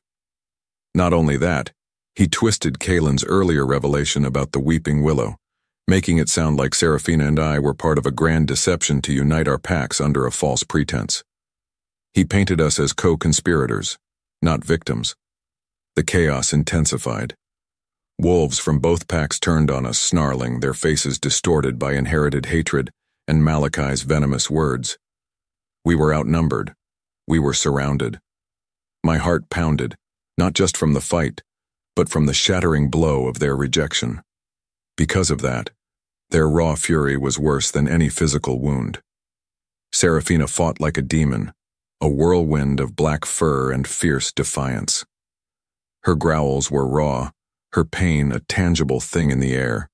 Not only that, he twisted Kalen's earlier revelation about the Weeping Willow, making it sound like Serafina and I were part of a grand deception to unite our packs under a false pretense. He painted us as co-conspirators, not victims. The chaos intensified. Wolves from both packs turned on us, snarling, their faces distorted by inherited hatred and Malachi's venomous words. We were outnumbered. We were surrounded. My heart pounded, not just from the fight, but from the shattering blow of their rejection. Because of that, their raw fury was worse than any physical wound. Serafina fought like a demon, a whirlwind of black fur and fierce defiance. Her growls were raw, her pain a tangible thing in the air.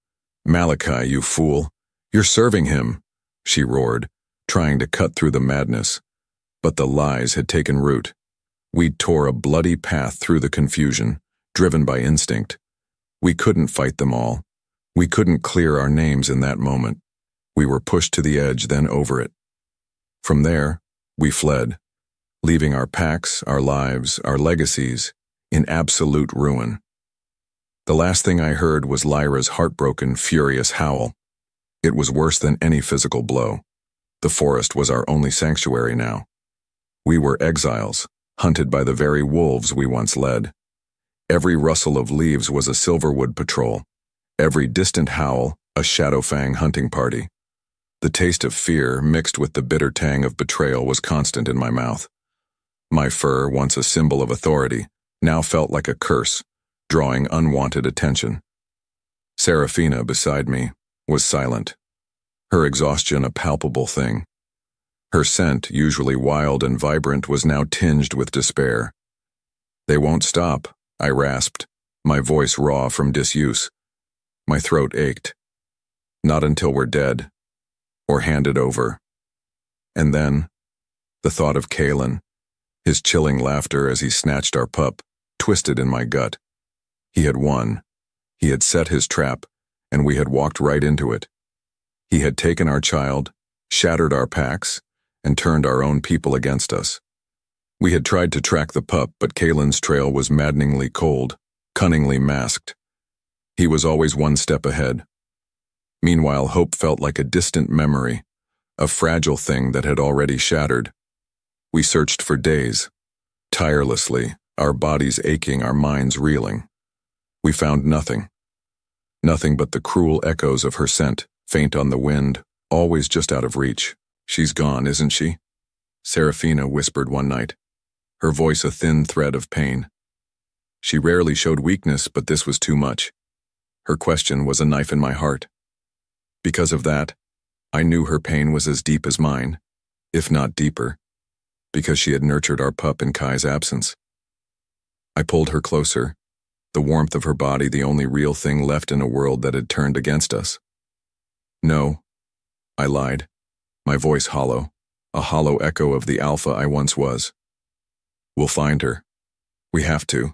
"Malachi, you fool, you're serving him," she roared, trying to cut through the madness. But the lies had taken root. We tore a bloody path through the confusion, driven by instinct. We couldn't fight them all. We couldn't clear our names in that moment. We were pushed to the edge, then over it. From there, we fled, leaving our packs, our lives, our legacies in absolute ruin. The last thing I heard was Lyra's heartbroken, furious howl. It was worse than any physical blow. The forest was our only sanctuary now. We were exiles, hunted by the very wolves we once led. Every rustle of leaves was a Silverwood patrol. Every distant howl, a Shadowfang hunting party. The taste of fear, mixed with the bitter tang of betrayal, was constant in my mouth. My fur, once a symbol of authority, now felt like a curse, drawing unwanted attention. Seraphina, beside me, was silent, her exhaustion a palpable thing. Her scent, usually wild and vibrant, was now tinged with despair. "They won't stop," I rasped, my voice raw from disuse. My throat ached. "Not until we're dead. Or handed over." And then, the thought of Kalen, his chilling laughter as he snatched our pup, twisted in my gut. He had won. He had set his trap, and we had walked right into it. He had taken our child, shattered our packs, and turned our own people against us. We had tried to track the pup, but Kalen's trail was maddeningly cold, cunningly masked. He was always one step ahead. Meanwhile, hope felt like a distant memory, a fragile thing that had already shattered. We searched for days, tirelessly, our bodies aching, our minds reeling. We found nothing. Nothing but the cruel echoes of her scent, faint on the wind, always just out of reach. "She's gone, isn't she?" Seraphina whispered one night, her voice a thin thread of pain. She rarely showed weakness, but this was too much. Her question was a knife in my heart. Because of that, I knew her pain was as deep as mine, if not deeper, because she had nurtured our pup in Kai's absence. I pulled her closer, the warmth of her body the only real thing left in a world that had turned against us. "No," I lied, my voice hollow, a hollow echo of the alpha I once was. "We'll find her. We have to."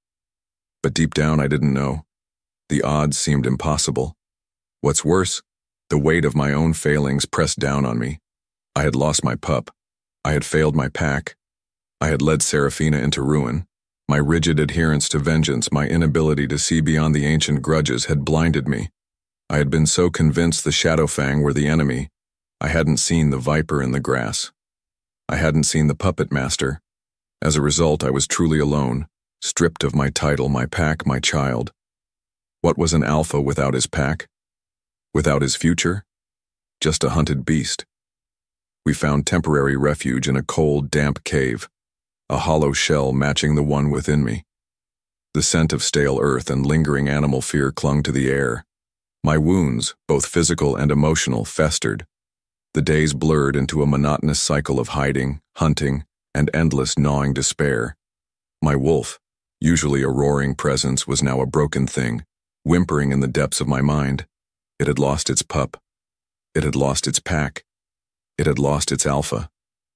But deep down I didn't know. The odds seemed impossible. What's worse, the weight of my own failings pressed down on me. I had lost my pup. I had failed my pack. I had led Seraphina into ruin. My rigid adherence to vengeance, my inability to see beyond the ancient grudges had blinded me. I had been so convinced the Shadowfang were the enemy, I hadn't seen the viper in the grass. I hadn't seen the puppet master. As a result, I was truly alone, stripped of my title, my pack, my child. What was an alpha without his pack? Without his future? Just a hunted beast. We found temporary refuge in a cold, damp cave, a hollow shell matching the one within me. The scent of stale earth and lingering animal fear clung to the air. My wounds, both physical and emotional, festered. The days blurred into a monotonous cycle of hiding, hunting, and endless gnawing despair. My wolf, usually a roaring presence, was now a broken thing, whimpering in the depths of my mind. It had lost its pup. It had lost its pack. It had lost its alpha.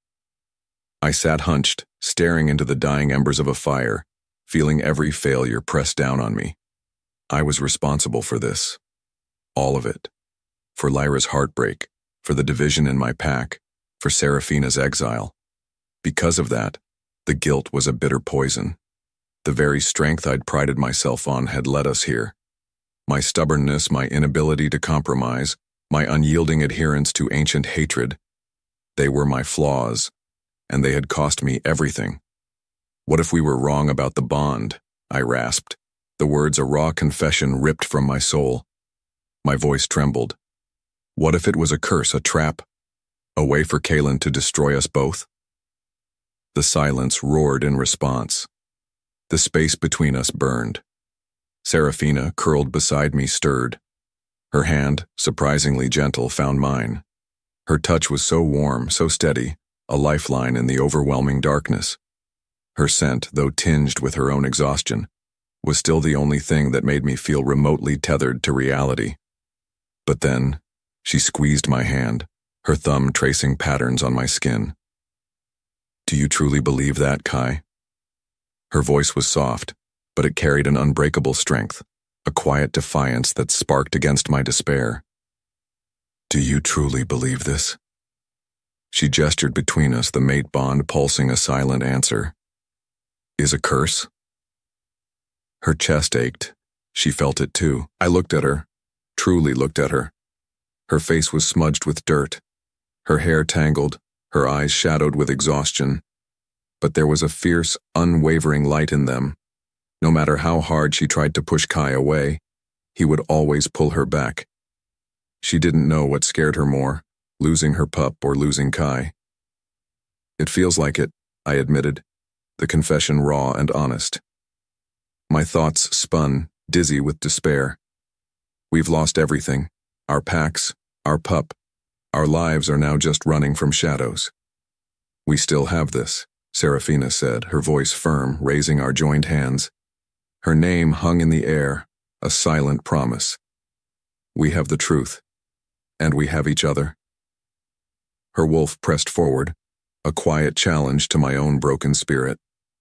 I sat hunched, staring into the dying embers of a fire, feeling every failure press down on me. I was responsible for this. All of it. For Lyra's heartbreak, for the division in my pack, for Seraphina's exile. Because of that, the guilt was a bitter poison. The very strength I'd prided myself on had led us here. My stubbornness, my inability to compromise, my unyielding adherence to ancient hatred, they were my flaws, and they had cost me everything. What if we were wrong about the bond? I rasped, the words a raw confession ripped from my soul. My voice trembled. What if it was a curse, a trap, a way for Kalen to destroy us both? The silence roared in response. The space between us burned. Seraphina, curled beside me, stirred. Her hand, surprisingly gentle, found mine. Her touch was so warm, so steady, a lifeline in the overwhelming darkness. Her scent, though tinged with her own exhaustion, was still the only thing that made me feel remotely tethered to reality. But then, she squeezed my hand, her thumb tracing patterns on my skin. "Do you truly believe that, Kai?" Her voice was soft, but it carried an unbreakable strength, a quiet defiance that sparked against my despair. "Do you truly believe this?" She gestured between us, the mate bond pulsing a silent answer. "Is a curse?" Her chest ached. She felt it too. I looked at her, truly looked at her. Her face was smudged with dirt, her hair tangled, her eyes shadowed with exhaustion, but there was a fierce, unwavering light in them. No matter how hard she tried to push Kai away, he would always pull her back. She didn't know what scared her more, losing her pup or losing Kai. It feels like it, I admitted, the confession raw and honest. My thoughts spun, dizzy with despair. We've lost everything, our packs, our pup. Our lives are now just running from shadows. We still have this, Serafina said, her voice firm, raising our joined hands. Her name hung in the air, a silent promise. We have the truth, and we have each other. Her wolf pressed forward, a quiet challenge to my own broken spirit.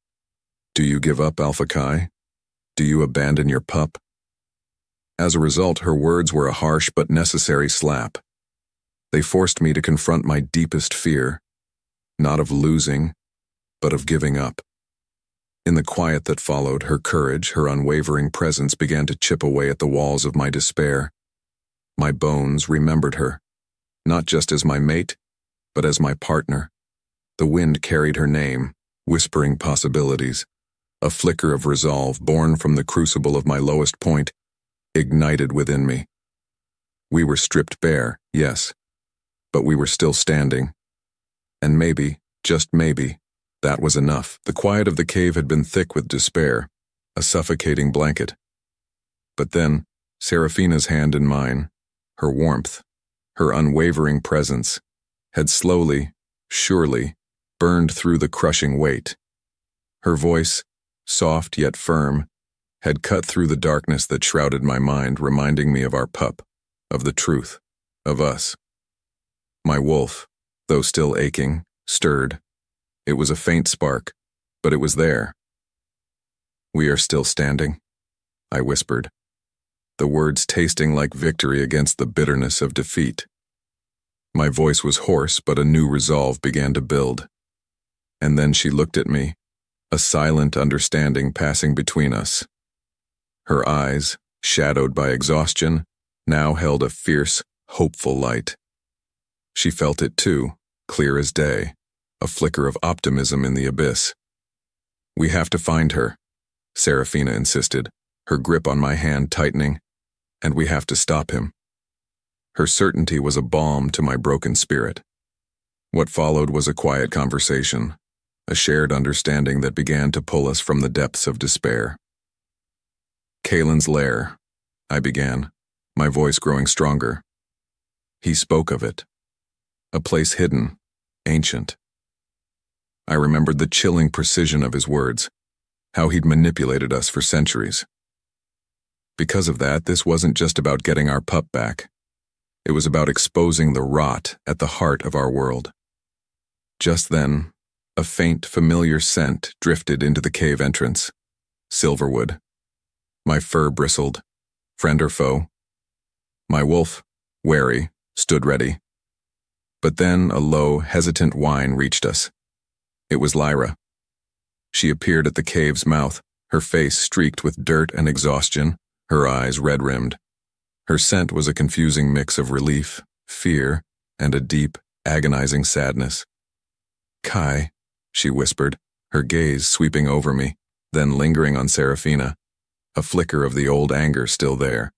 Do you give up, Alpha Kai? Do you abandon your pup? As a result, her words were a harsh but necessary slap. They forced me to confront my deepest fear, not of losing, but of giving up. In the quiet that followed, her courage, her unwavering presence began to chip away at the walls of my despair. My bones remembered her, not just as my mate, but as my partner. The wind carried her name, whispering possibilities. A flicker of resolve born from the crucible of my lowest point ignited within me. We were stripped bare, yes, but we were still standing. And maybe, just maybe, that was enough. The quiet of the cave had been thick with despair, a suffocating blanket. But then, Serafina's hand in mine, her warmth, her unwavering presence, had slowly, surely, burned through the crushing weight. Her voice, soft yet firm, had cut through the darkness that shrouded my mind, reminding me of our pup, of the truth, of us. My wolf, though still aching, stirred. It was a faint spark, but it was there. We are still standing, I whispered, the words tasting like victory against the bitterness of defeat. My voice was hoarse, but a new resolve began to build. And then she looked at me, a silent understanding passing between us. Her eyes, shadowed by exhaustion, now held a fierce, hopeful light. She felt it too, clear as day, a flicker of optimism in the abyss. We have to find her, Serafina insisted, her grip on my hand tightening, and we have to stop him. Her certainty was a balm to my broken spirit. What followed was a quiet conversation, a shared understanding that began to pull us from the depths of despair. Kalen's lair, I began, my voice growing stronger. He spoke of it. A place hidden, ancient. I remembered the chilling precision of his words, how he'd manipulated us for centuries. Because of that, this wasn't just about getting our pup back. It was about exposing the rot at the heart of our world. Just then, a faint, familiar scent drifted into the cave entrance. Silverwood. My fur bristled. Friend or foe? My wolf, wary, stood ready. But then a low, hesitant whine reached us. It was Lyra. She appeared at the cave's mouth, her face streaked with dirt and exhaustion, her eyes red-rimmed. Her scent was a confusing mix of relief, fear, and a deep, agonizing sadness. Kai, she whispered, her gaze sweeping over me, then lingering on Serafina, a flicker of the old anger still there.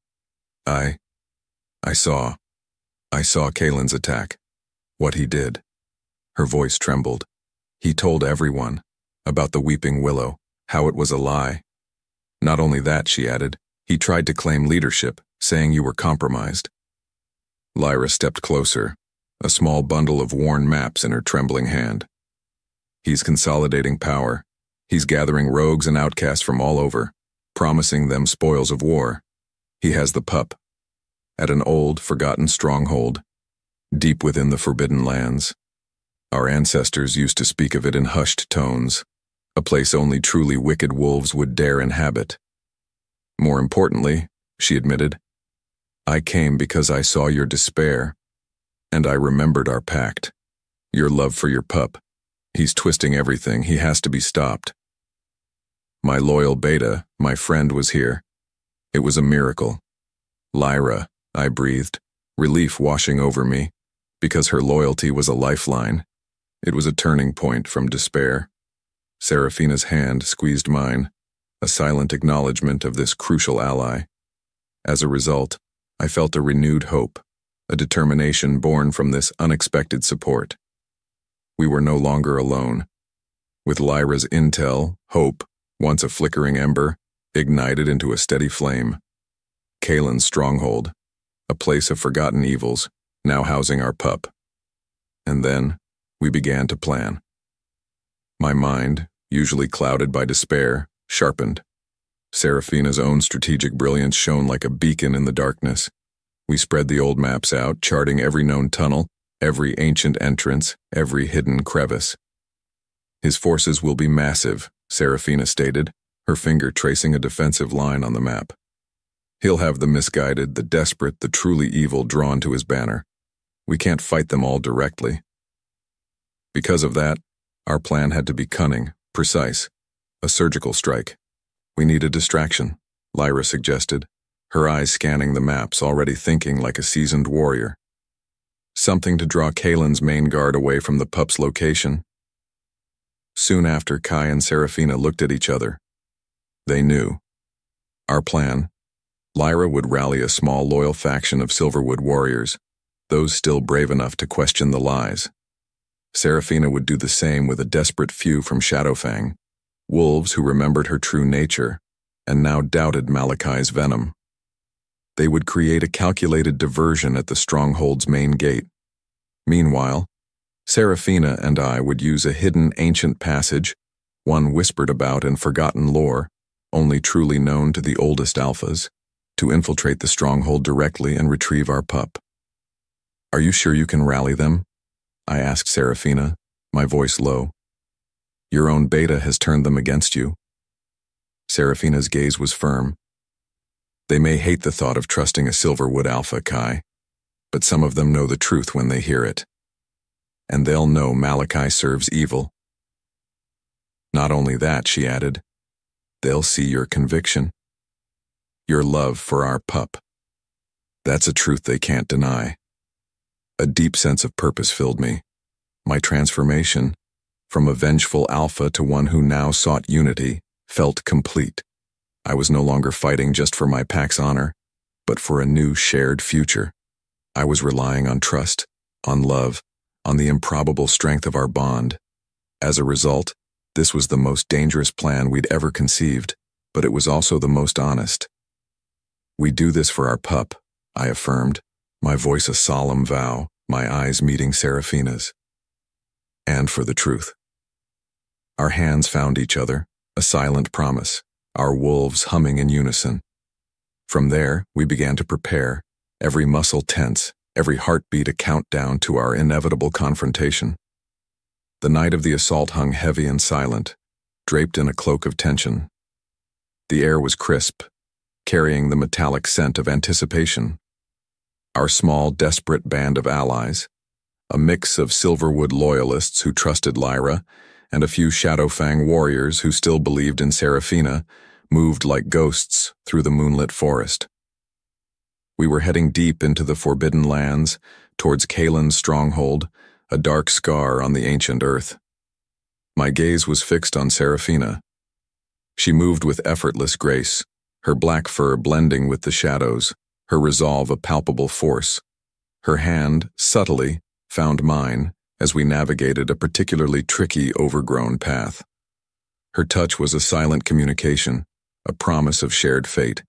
I saw Kalen's attack, what he did. Her voice trembled. He told everyone about the weeping willow, how it was a lie. Not only that, she added, he tried to claim leadership, saying you were compromised. Lyra stepped closer, a small bundle of worn maps in her trembling hand. He's consolidating power. He's gathering rogues and outcasts from all over, promising them spoils of war. He has the pup. At an old, forgotten stronghold, deep within the Forbidden Lands. Our ancestors used to speak of it in hushed tones, a place only truly wicked wolves would dare inhabit. More importantly, she admitted, I came because I saw your despair, and I remembered our pact, your love for your pup. He's twisting everything. He has to be stopped. My loyal Beta, my friend, was here. It was a miracle. Lyra, I breathed, relief washing over me, because her loyalty was a lifeline. It was a turning point from despair. Serafina's hand squeezed mine, a silent acknowledgement of this crucial ally. As a result, I felt a renewed hope, a determination born from this unexpected support. We were no longer alone. With Lyra's intel, hope, once a flickering ember, ignited into a steady flame. Kalen's stronghold, a place of forgotten evils, now housing our pup. And then, we began to plan. My mind, usually clouded by despair, sharpened. Serafina's own strategic brilliance shone like a beacon in the darkness. We spread the old maps out, charting every known tunnel, every ancient entrance, every hidden crevice. His forces will be massive, Serafina stated, her finger tracing a defensive line on the map. He'll have the misguided, the desperate, the truly evil drawn to his banner. We can't fight them all directly. Because of that, our plan had to be cunning, precise, a surgical strike. We need a distraction, Lyra suggested, her eyes scanning the maps, already thinking like a seasoned warrior. Something to draw Kalen's main guard away from the pup's location. Soon after, Kai and Serafina looked at each other. They knew. Our plan: Lyra would rally a small loyal faction of Silverwood warriors, those still brave enough to question the lies. Serafina would do the same with a desperate few from Shadowfang, wolves who remembered her true nature and now doubted Malakai's venom. They would create a calculated diversion at the stronghold's main gate. Meanwhile, Serafina and I would use a hidden ancient passage, one whispered about in forgotten lore, only truly known to the oldest alphas, to infiltrate the stronghold directly and retrieve our pup. "Are you sure you can rally them?" I asked Serafina, my voice low. "Your own beta has turned them against you." Serafina's gaze was firm. "They may hate the thought of trusting a Silverwood alpha, Kai, but some of them know the truth when they hear it. And they'll know Malakai serves evil. Not only that," she added, "they'll see your conviction. Your love for our pup. That's a truth they can't deny." A deep sense of purpose filled me. My transformation, from a vengeful alpha to one who now sought unity, felt complete. I was no longer fighting just for my pack's honor, but for a new shared future. I was relying on trust, on love, on the improbable strength of our bond. As a result, this was the most dangerous plan we'd ever conceived, but it was also the most honest. "We do this for our pup," I affirmed, my voice a solemn vow, my eyes meeting Serafina's. "And for the truth." Our hands found each other, a silent promise, our wolves humming in unison. From there, we began to prepare, every muscle tense, every heartbeat a countdown to our inevitable confrontation. The night of the assault hung heavy and silent, draped in a cloak of tension. The air was crisp, carrying the metallic scent of anticipation. Our small, desperate band of allies, a mix of Silverwood loyalists who trusted Lyra and a few Shadowfang warriors who still believed in Serafina, moved like ghosts through the moonlit forest. We were heading deep into the Forbidden Lands, towards Kalen's stronghold, a dark scar on the ancient earth. My gaze was fixed on Serafina. She moved with effortless grace, her black fur blending with the shadows, her resolve a palpable force. Her hand, subtly, found mine as we navigated a particularly tricky, overgrown path. Her touch was a silent communication, a promise of shared fate.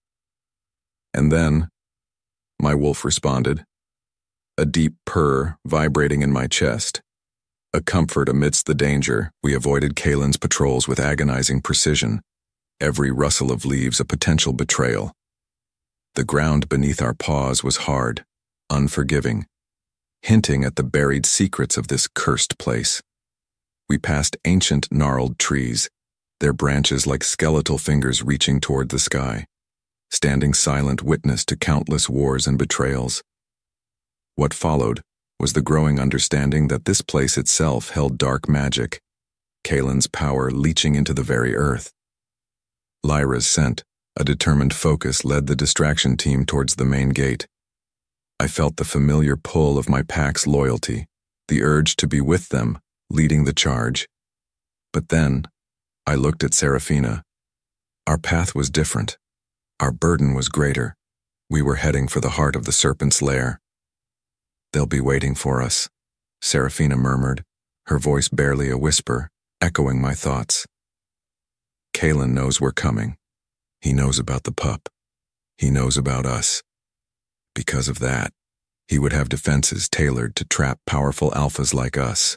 And then, my wolf responded, a deep purr vibrating in my chest. A comfort amidst the danger, we avoided Kalen's patrols with agonizing precision, every rustle of leaves a potential betrayal. The ground beneath our paws was hard, unforgiving, hinting at the buried secrets of this cursed place. We passed ancient gnarled trees, their branches like skeletal fingers reaching toward the sky, standing silent witness to countless wars and betrayals. What followed was the growing understanding that this place itself held dark magic, Kalen's power leaching into the very earth. Lyra's scent, a determined focus, led the distraction team towards the main gate. I felt the familiar pull of my pack's loyalty, the urge to be with them, leading the charge. But then, I looked at Serafina. Our path was different. Our burden was greater. We were heading for the heart of the serpent's lair. "They'll be waiting for us," Serafina murmured, her voice barely a whisper, echoing my thoughts. "Kalen knows we're coming. He knows about the pup. He knows about us. Because of that, he would have defenses tailored to trap powerful alphas like us."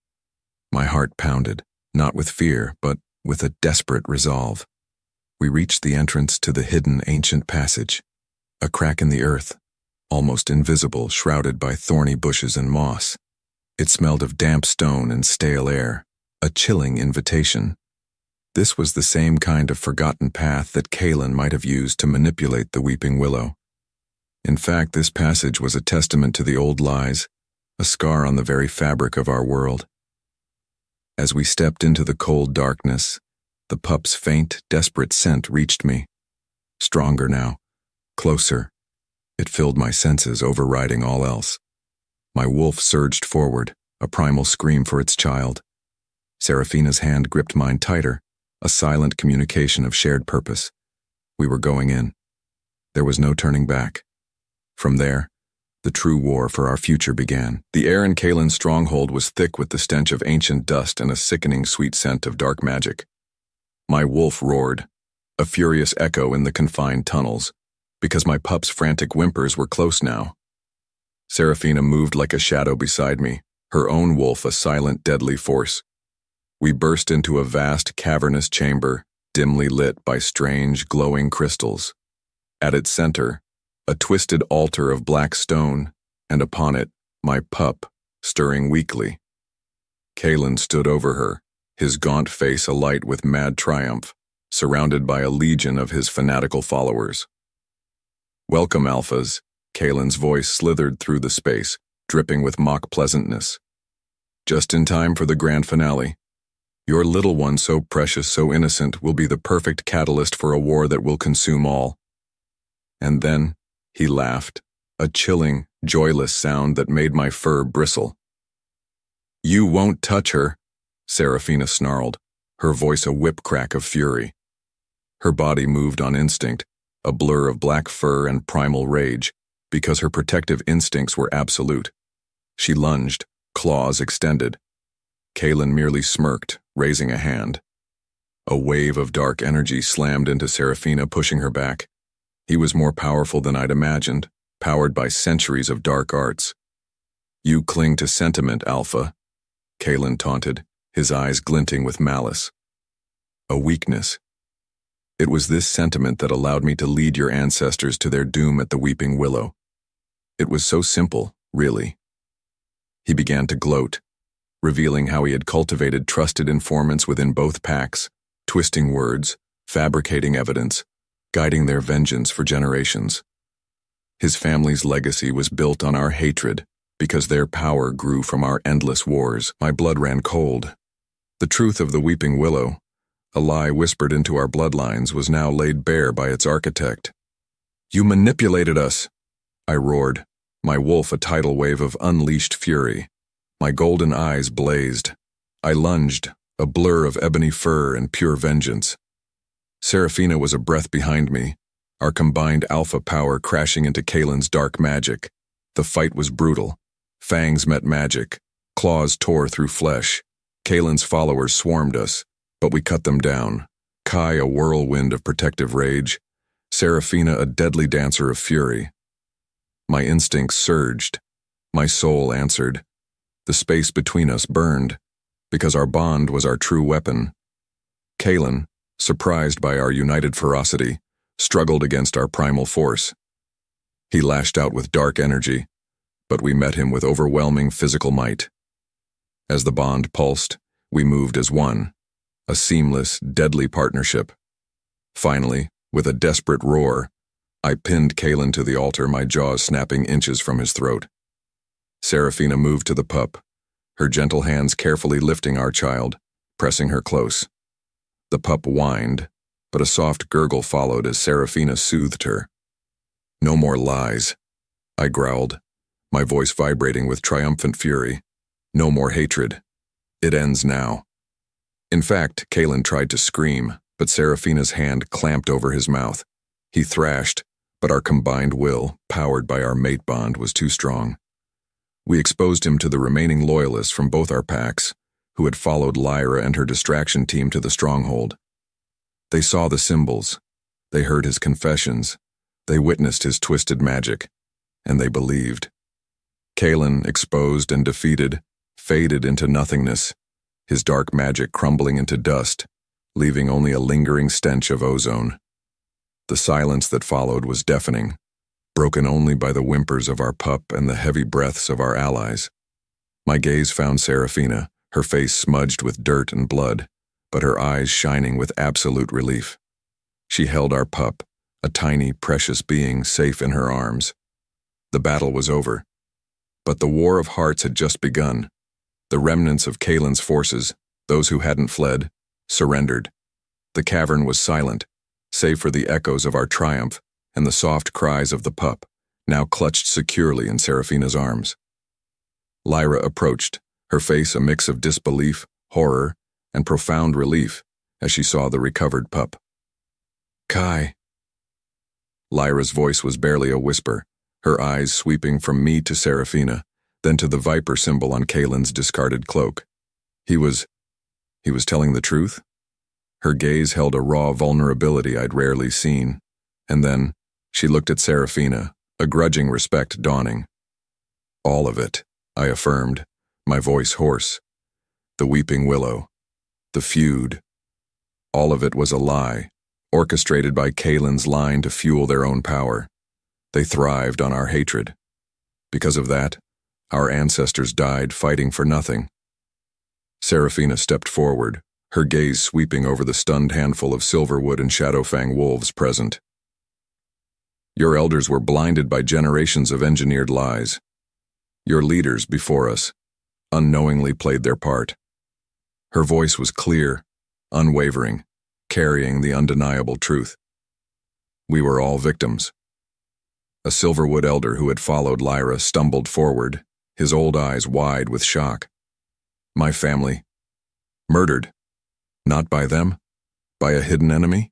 My heart pounded, not with fear, but with a desperate resolve. We reached the entrance to the hidden ancient passage, a crack in the earth, almost invisible, shrouded by thorny bushes and moss. It smelled of damp stone and stale air, a chilling invitation. This was the same kind of forgotten path that Kalen might have used to manipulate the Weeping Willow. In fact, this passage was a testament to the old lies, a scar on the very fabric of our world. As we stepped into the cold darkness, the pup's faint, desperate scent reached me. Stronger now, closer. It filled my senses, overriding all else. My wolf surged forward, a primal scream for its child. Serafina's hand gripped mine tighter, a silent communication of shared purpose. We were going in. There was no turning back. From there, the true war for our future began. The air in Kalen's stronghold was thick with the stench of ancient dust and a sickening sweet scent of dark magic. My wolf roared, a furious echo in the confined tunnels, because my pup's frantic whimpers were close now. Serafina moved like a shadow beside me, her own wolf a silent, deadly force. We burst into a vast, cavernous chamber, dimly lit by strange, glowing crystals. At its center, a twisted altar of black stone, and upon it, my pup, stirring weakly. Kalen stood over her, his gaunt face alight with mad triumph, surrounded by a legion of his fanatical followers. "Welcome, Alphas," Kalen's voice slithered through the space, dripping with mock pleasantness. "Just in time for the grand finale. Your little one, so precious, so innocent, will be the perfect catalyst for a war that will consume all." And then, he laughed, a chilling, joyless sound that made my fur bristle. "You won't touch her," Serafina snarled, her voice a whip crack of fury. Her body moved on instinct, a blur of black fur and primal rage, because her protective instincts were absolute. She lunged, claws extended. Kalen merely smirked, raising a hand. A wave of dark energy slammed into Serafina, pushing her back. He was more powerful than I'd imagined, powered by centuries of dark arts. "You cling to sentiment, Alpha," Kalen taunted, his eyes glinting with malice. "A weakness. It was this sentiment that allowed me to lead your ancestors to their doom at the Weeping Willow. It was so simple, really." He began to gloat, revealing how he had cultivated trusted informants within both packs, twisting words, fabricating evidence, guiding their vengeance for generations. His family's legacy was built on our hatred, because their power grew from our endless wars. My blood ran cold. The truth of the Weeping Willow, a lie whispered into our bloodlines, was now laid bare by its architect. "You manipulated us!" I roared, my wolf a tidal wave of unleashed fury. My golden eyes blazed. I lunged, a blur of ebony fur and pure vengeance. Serafina was a breath behind me, our combined alpha power crashing into Kalen's dark magic. The fight was brutal. Fangs met magic. Claws tore through flesh. Kalen's followers swarmed us, but we cut them down. Kai a whirlwind of protective rage. Serafina a deadly dancer of fury. My instincts surged. My soul answered. The space between us burned, because our bond was our true weapon. Kalen, surprised by our united ferocity, struggled against our primal force. He lashed out with dark energy, but we met him with overwhelming physical might. As the bond pulsed, we moved as one, a seamless, deadly partnership. Finally, with a desperate roar, I pinned Kalen to the altar, my jaws snapping inches from his throat. Serafina moved to the pup, her gentle hands carefully lifting our child, pressing her close. The pup whined, but a soft gurgle followed as Serafina soothed her. "No more lies," I growled, my voice vibrating with triumphant fury. "No more hatred. It ends now." In fact, Kalen tried to scream, but Serafina's hand clamped over his mouth. He thrashed, but our combined will, powered by our mate bond, was too strong. We exposed him to the remaining loyalists from both our packs, who had followed Lyra and her distraction team to the stronghold. They saw the symbols, they heard his confessions, they witnessed his twisted magic, and they believed. Kalen, exposed and defeated, faded into nothingness, his dark magic crumbling into dust, leaving only a lingering stench of ozone. The silence that followed was deafening, broken only by the whimpers of our pup and the heavy breaths of our allies. My gaze found Serafina, her face smudged with dirt and blood, but her eyes shining with absolute relief. She held our pup, a tiny, precious being, safe in her arms. The battle was over, but the war of hearts had just begun. The remnants of Kalen's forces, those who hadn't fled, surrendered. The cavern was silent, save for the echoes of our triumph and the soft cries of the pup, now clutched securely in Serafina's arms. Lyra approached, her face a mix of disbelief, horror, and profound relief as she saw the recovered pup. "Kai." Lyra's voice was barely a whisper, her eyes sweeping from me to Serafina, then to the viper symbol on Kalen's discarded cloak. He was telling the truth? Her gaze held a raw vulnerability I'd rarely seen, and then she looked at Serafina, a grudging respect dawning. "All of it," I affirmed, my voice hoarse. "The weeping willow, the feud, all of it was a lie, orchestrated by Kalen's line to fuel their own power. They thrived on our hatred. Because of that, our ancestors died fighting for nothing." Serafina stepped forward, her gaze sweeping over the stunned handful of Silverwood and Shadowfang wolves present. "Your elders were blinded by generations of engineered lies. Your leaders before us unknowingly played their part." Her voice was clear, unwavering, carrying the undeniable truth. "We were all victims." A Silverwood elder who had followed Lyra stumbled forward, his old eyes wide with shock. "My family, murdered. Not by them, by a hidden enemy?"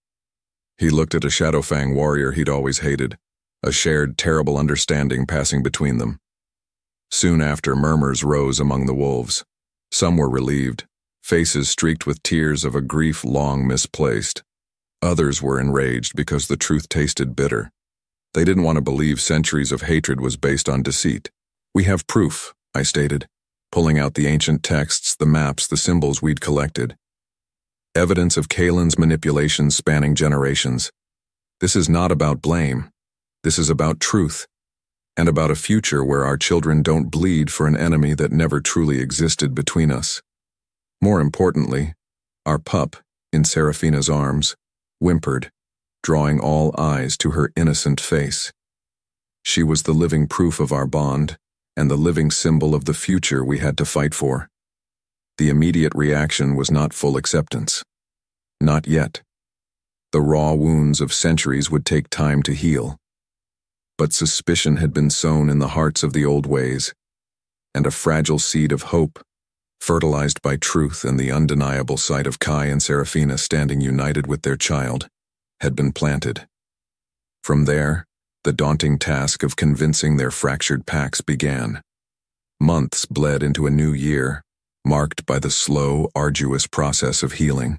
He looked at a Shadowfang warrior he'd always hated, a shared terrible understanding passing between them. Soon after, murmurs rose among the wolves. Some were relieved, faces streaked with tears of a grief long misplaced. Others were enraged because the truth tasted bitter. They didn't want to believe centuries of hatred was based on deceit. "We have proof," I stated, pulling out the ancient texts, the maps, the symbols we'd collected. "Evidence of Kalen's manipulations spanning generations. This is not about blame. This is about truth, and about a future where our children don't bleed for an enemy that never truly existed between us." More importantly, our pup, in Serafina's arms, whimpered, drawing all eyes to her innocent face. She was the living proof of our bond, and the living symbol of the future we had to fight for. The immediate reaction was not full acceptance. Not yet. The raw wounds of centuries would take time to heal. But suspicion had been sown in the hearts of the old ways, and a fragile seed of hope, fertilized by truth and the undeniable sight of Kai and Serafina standing united with their child, had been planted. From there, the daunting task of convincing their fractured packs began. Months bled into a new year, marked by the slow, arduous process of healing.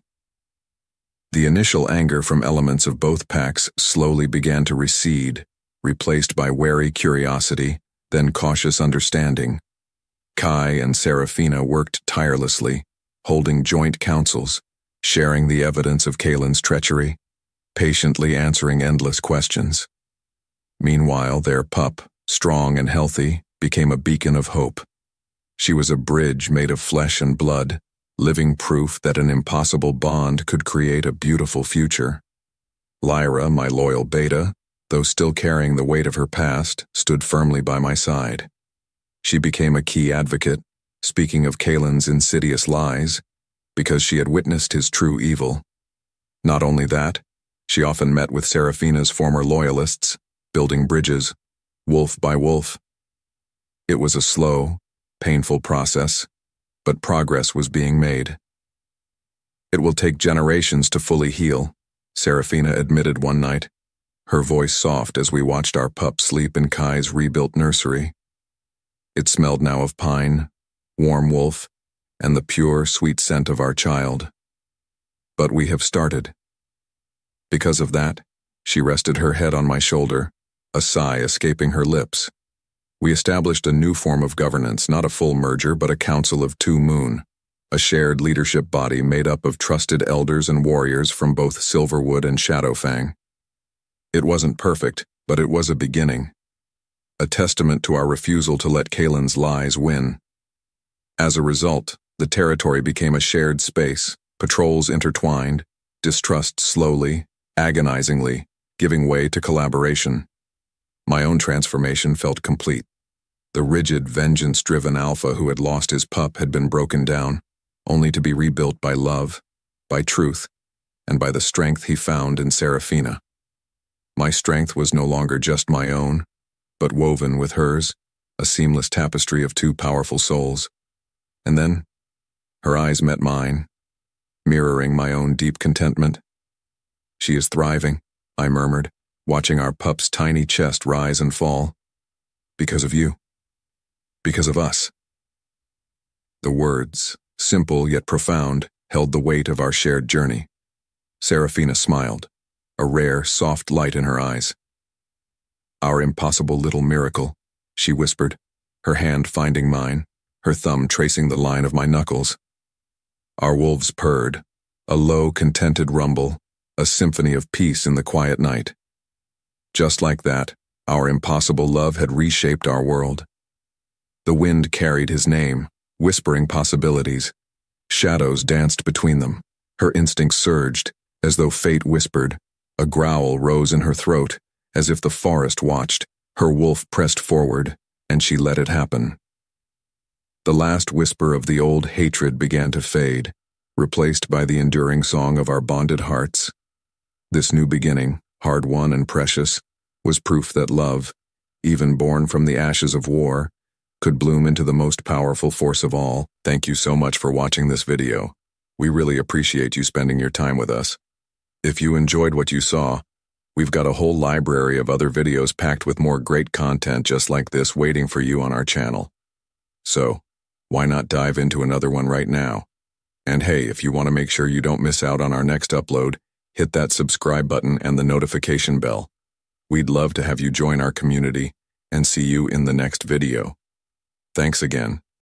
The initial anger from elements of both packs slowly began to recede, replaced by wary curiosity, then cautious understanding. Kai and Serafina worked tirelessly, holding joint councils, sharing the evidence of Kalen's treachery, patiently answering endless questions. Meanwhile, their pup, strong and healthy, became a beacon of hope. She was a bridge made of flesh and blood, living proof that an impossible bond could create a beautiful future. Lyra, my loyal beta, though still carrying the weight of her past, stood firmly by my side. She became a key advocate, speaking of Kalen's insidious lies, because she had witnessed his true evil. Not only that, she often met with Serafina's former loyalists, building bridges, wolf by wolf. It was a slow, painful process, but progress was being made. It will take generations to fully heal, Serafina admitted one night, her voice soft as we watched our pup sleep in Kai's rebuilt nursery. It smelled now of pine, warm wolf, and the pure, sweet scent of our child. But we have started. Because of that, she rested her head on my shoulder, a sigh escaping her lips. We established a new form of governance, not a full merger, but a council of 2 Moon, a shared leadership body made up of trusted elders and warriors from both Silverwood and Shadowfang. It wasn't perfect, but it was a beginning. A testament to our refusal to let Kalen's lies win. As a result, the territory became a shared space, patrols intertwined, distrust slowly, agonizingly, giving way to collaboration. My own transformation felt complete. The rigid, vengeance-driven alpha who had lost his pup had been broken down, only to be rebuilt by love, by truth, and by the strength he found in Serafina. My strength was no longer just my own, but woven with hers, a seamless tapestry of 2 powerful souls. And then, her eyes met mine, mirroring my own deep contentment. "She is thriving," I murmured, watching our pup's tiny chest rise and fall. "Because of you. Because of us." The words, simple yet profound, held the weight of our shared journey. Serafina smiled, a rare, soft light in her eyes. "Our impossible little miracle," she whispered, her hand finding mine, her thumb tracing the line of my knuckles. Our wolves purred, a low, contented rumble, a symphony of peace in the quiet night. Just like that, our impossible love had reshaped our world. The wind carried his name, whispering possibilities. Shadows danced between them. Her instincts surged, as though fate whispered. A growl rose in her throat, as if the forest watched. Her wolf pressed forward, and she let it happen. The last whisper of the old hatred began to fade, replaced by the enduring song of our bonded hearts. This new beginning, hard-won and precious, was proof that love, even born from the ashes of war, could bloom into the most powerful force of all. Thank you so much for watching this video. We really appreciate you spending your time with us. If you enjoyed what you saw, we've got a whole library of other videos packed with more great content just like this waiting for you on our channel. So, why not dive into another one right now? And hey, if you want to make sure you don't miss out on our next upload, hit that subscribe button and the notification bell. We'd love to have you join our community and see you in the next video. Thanks again.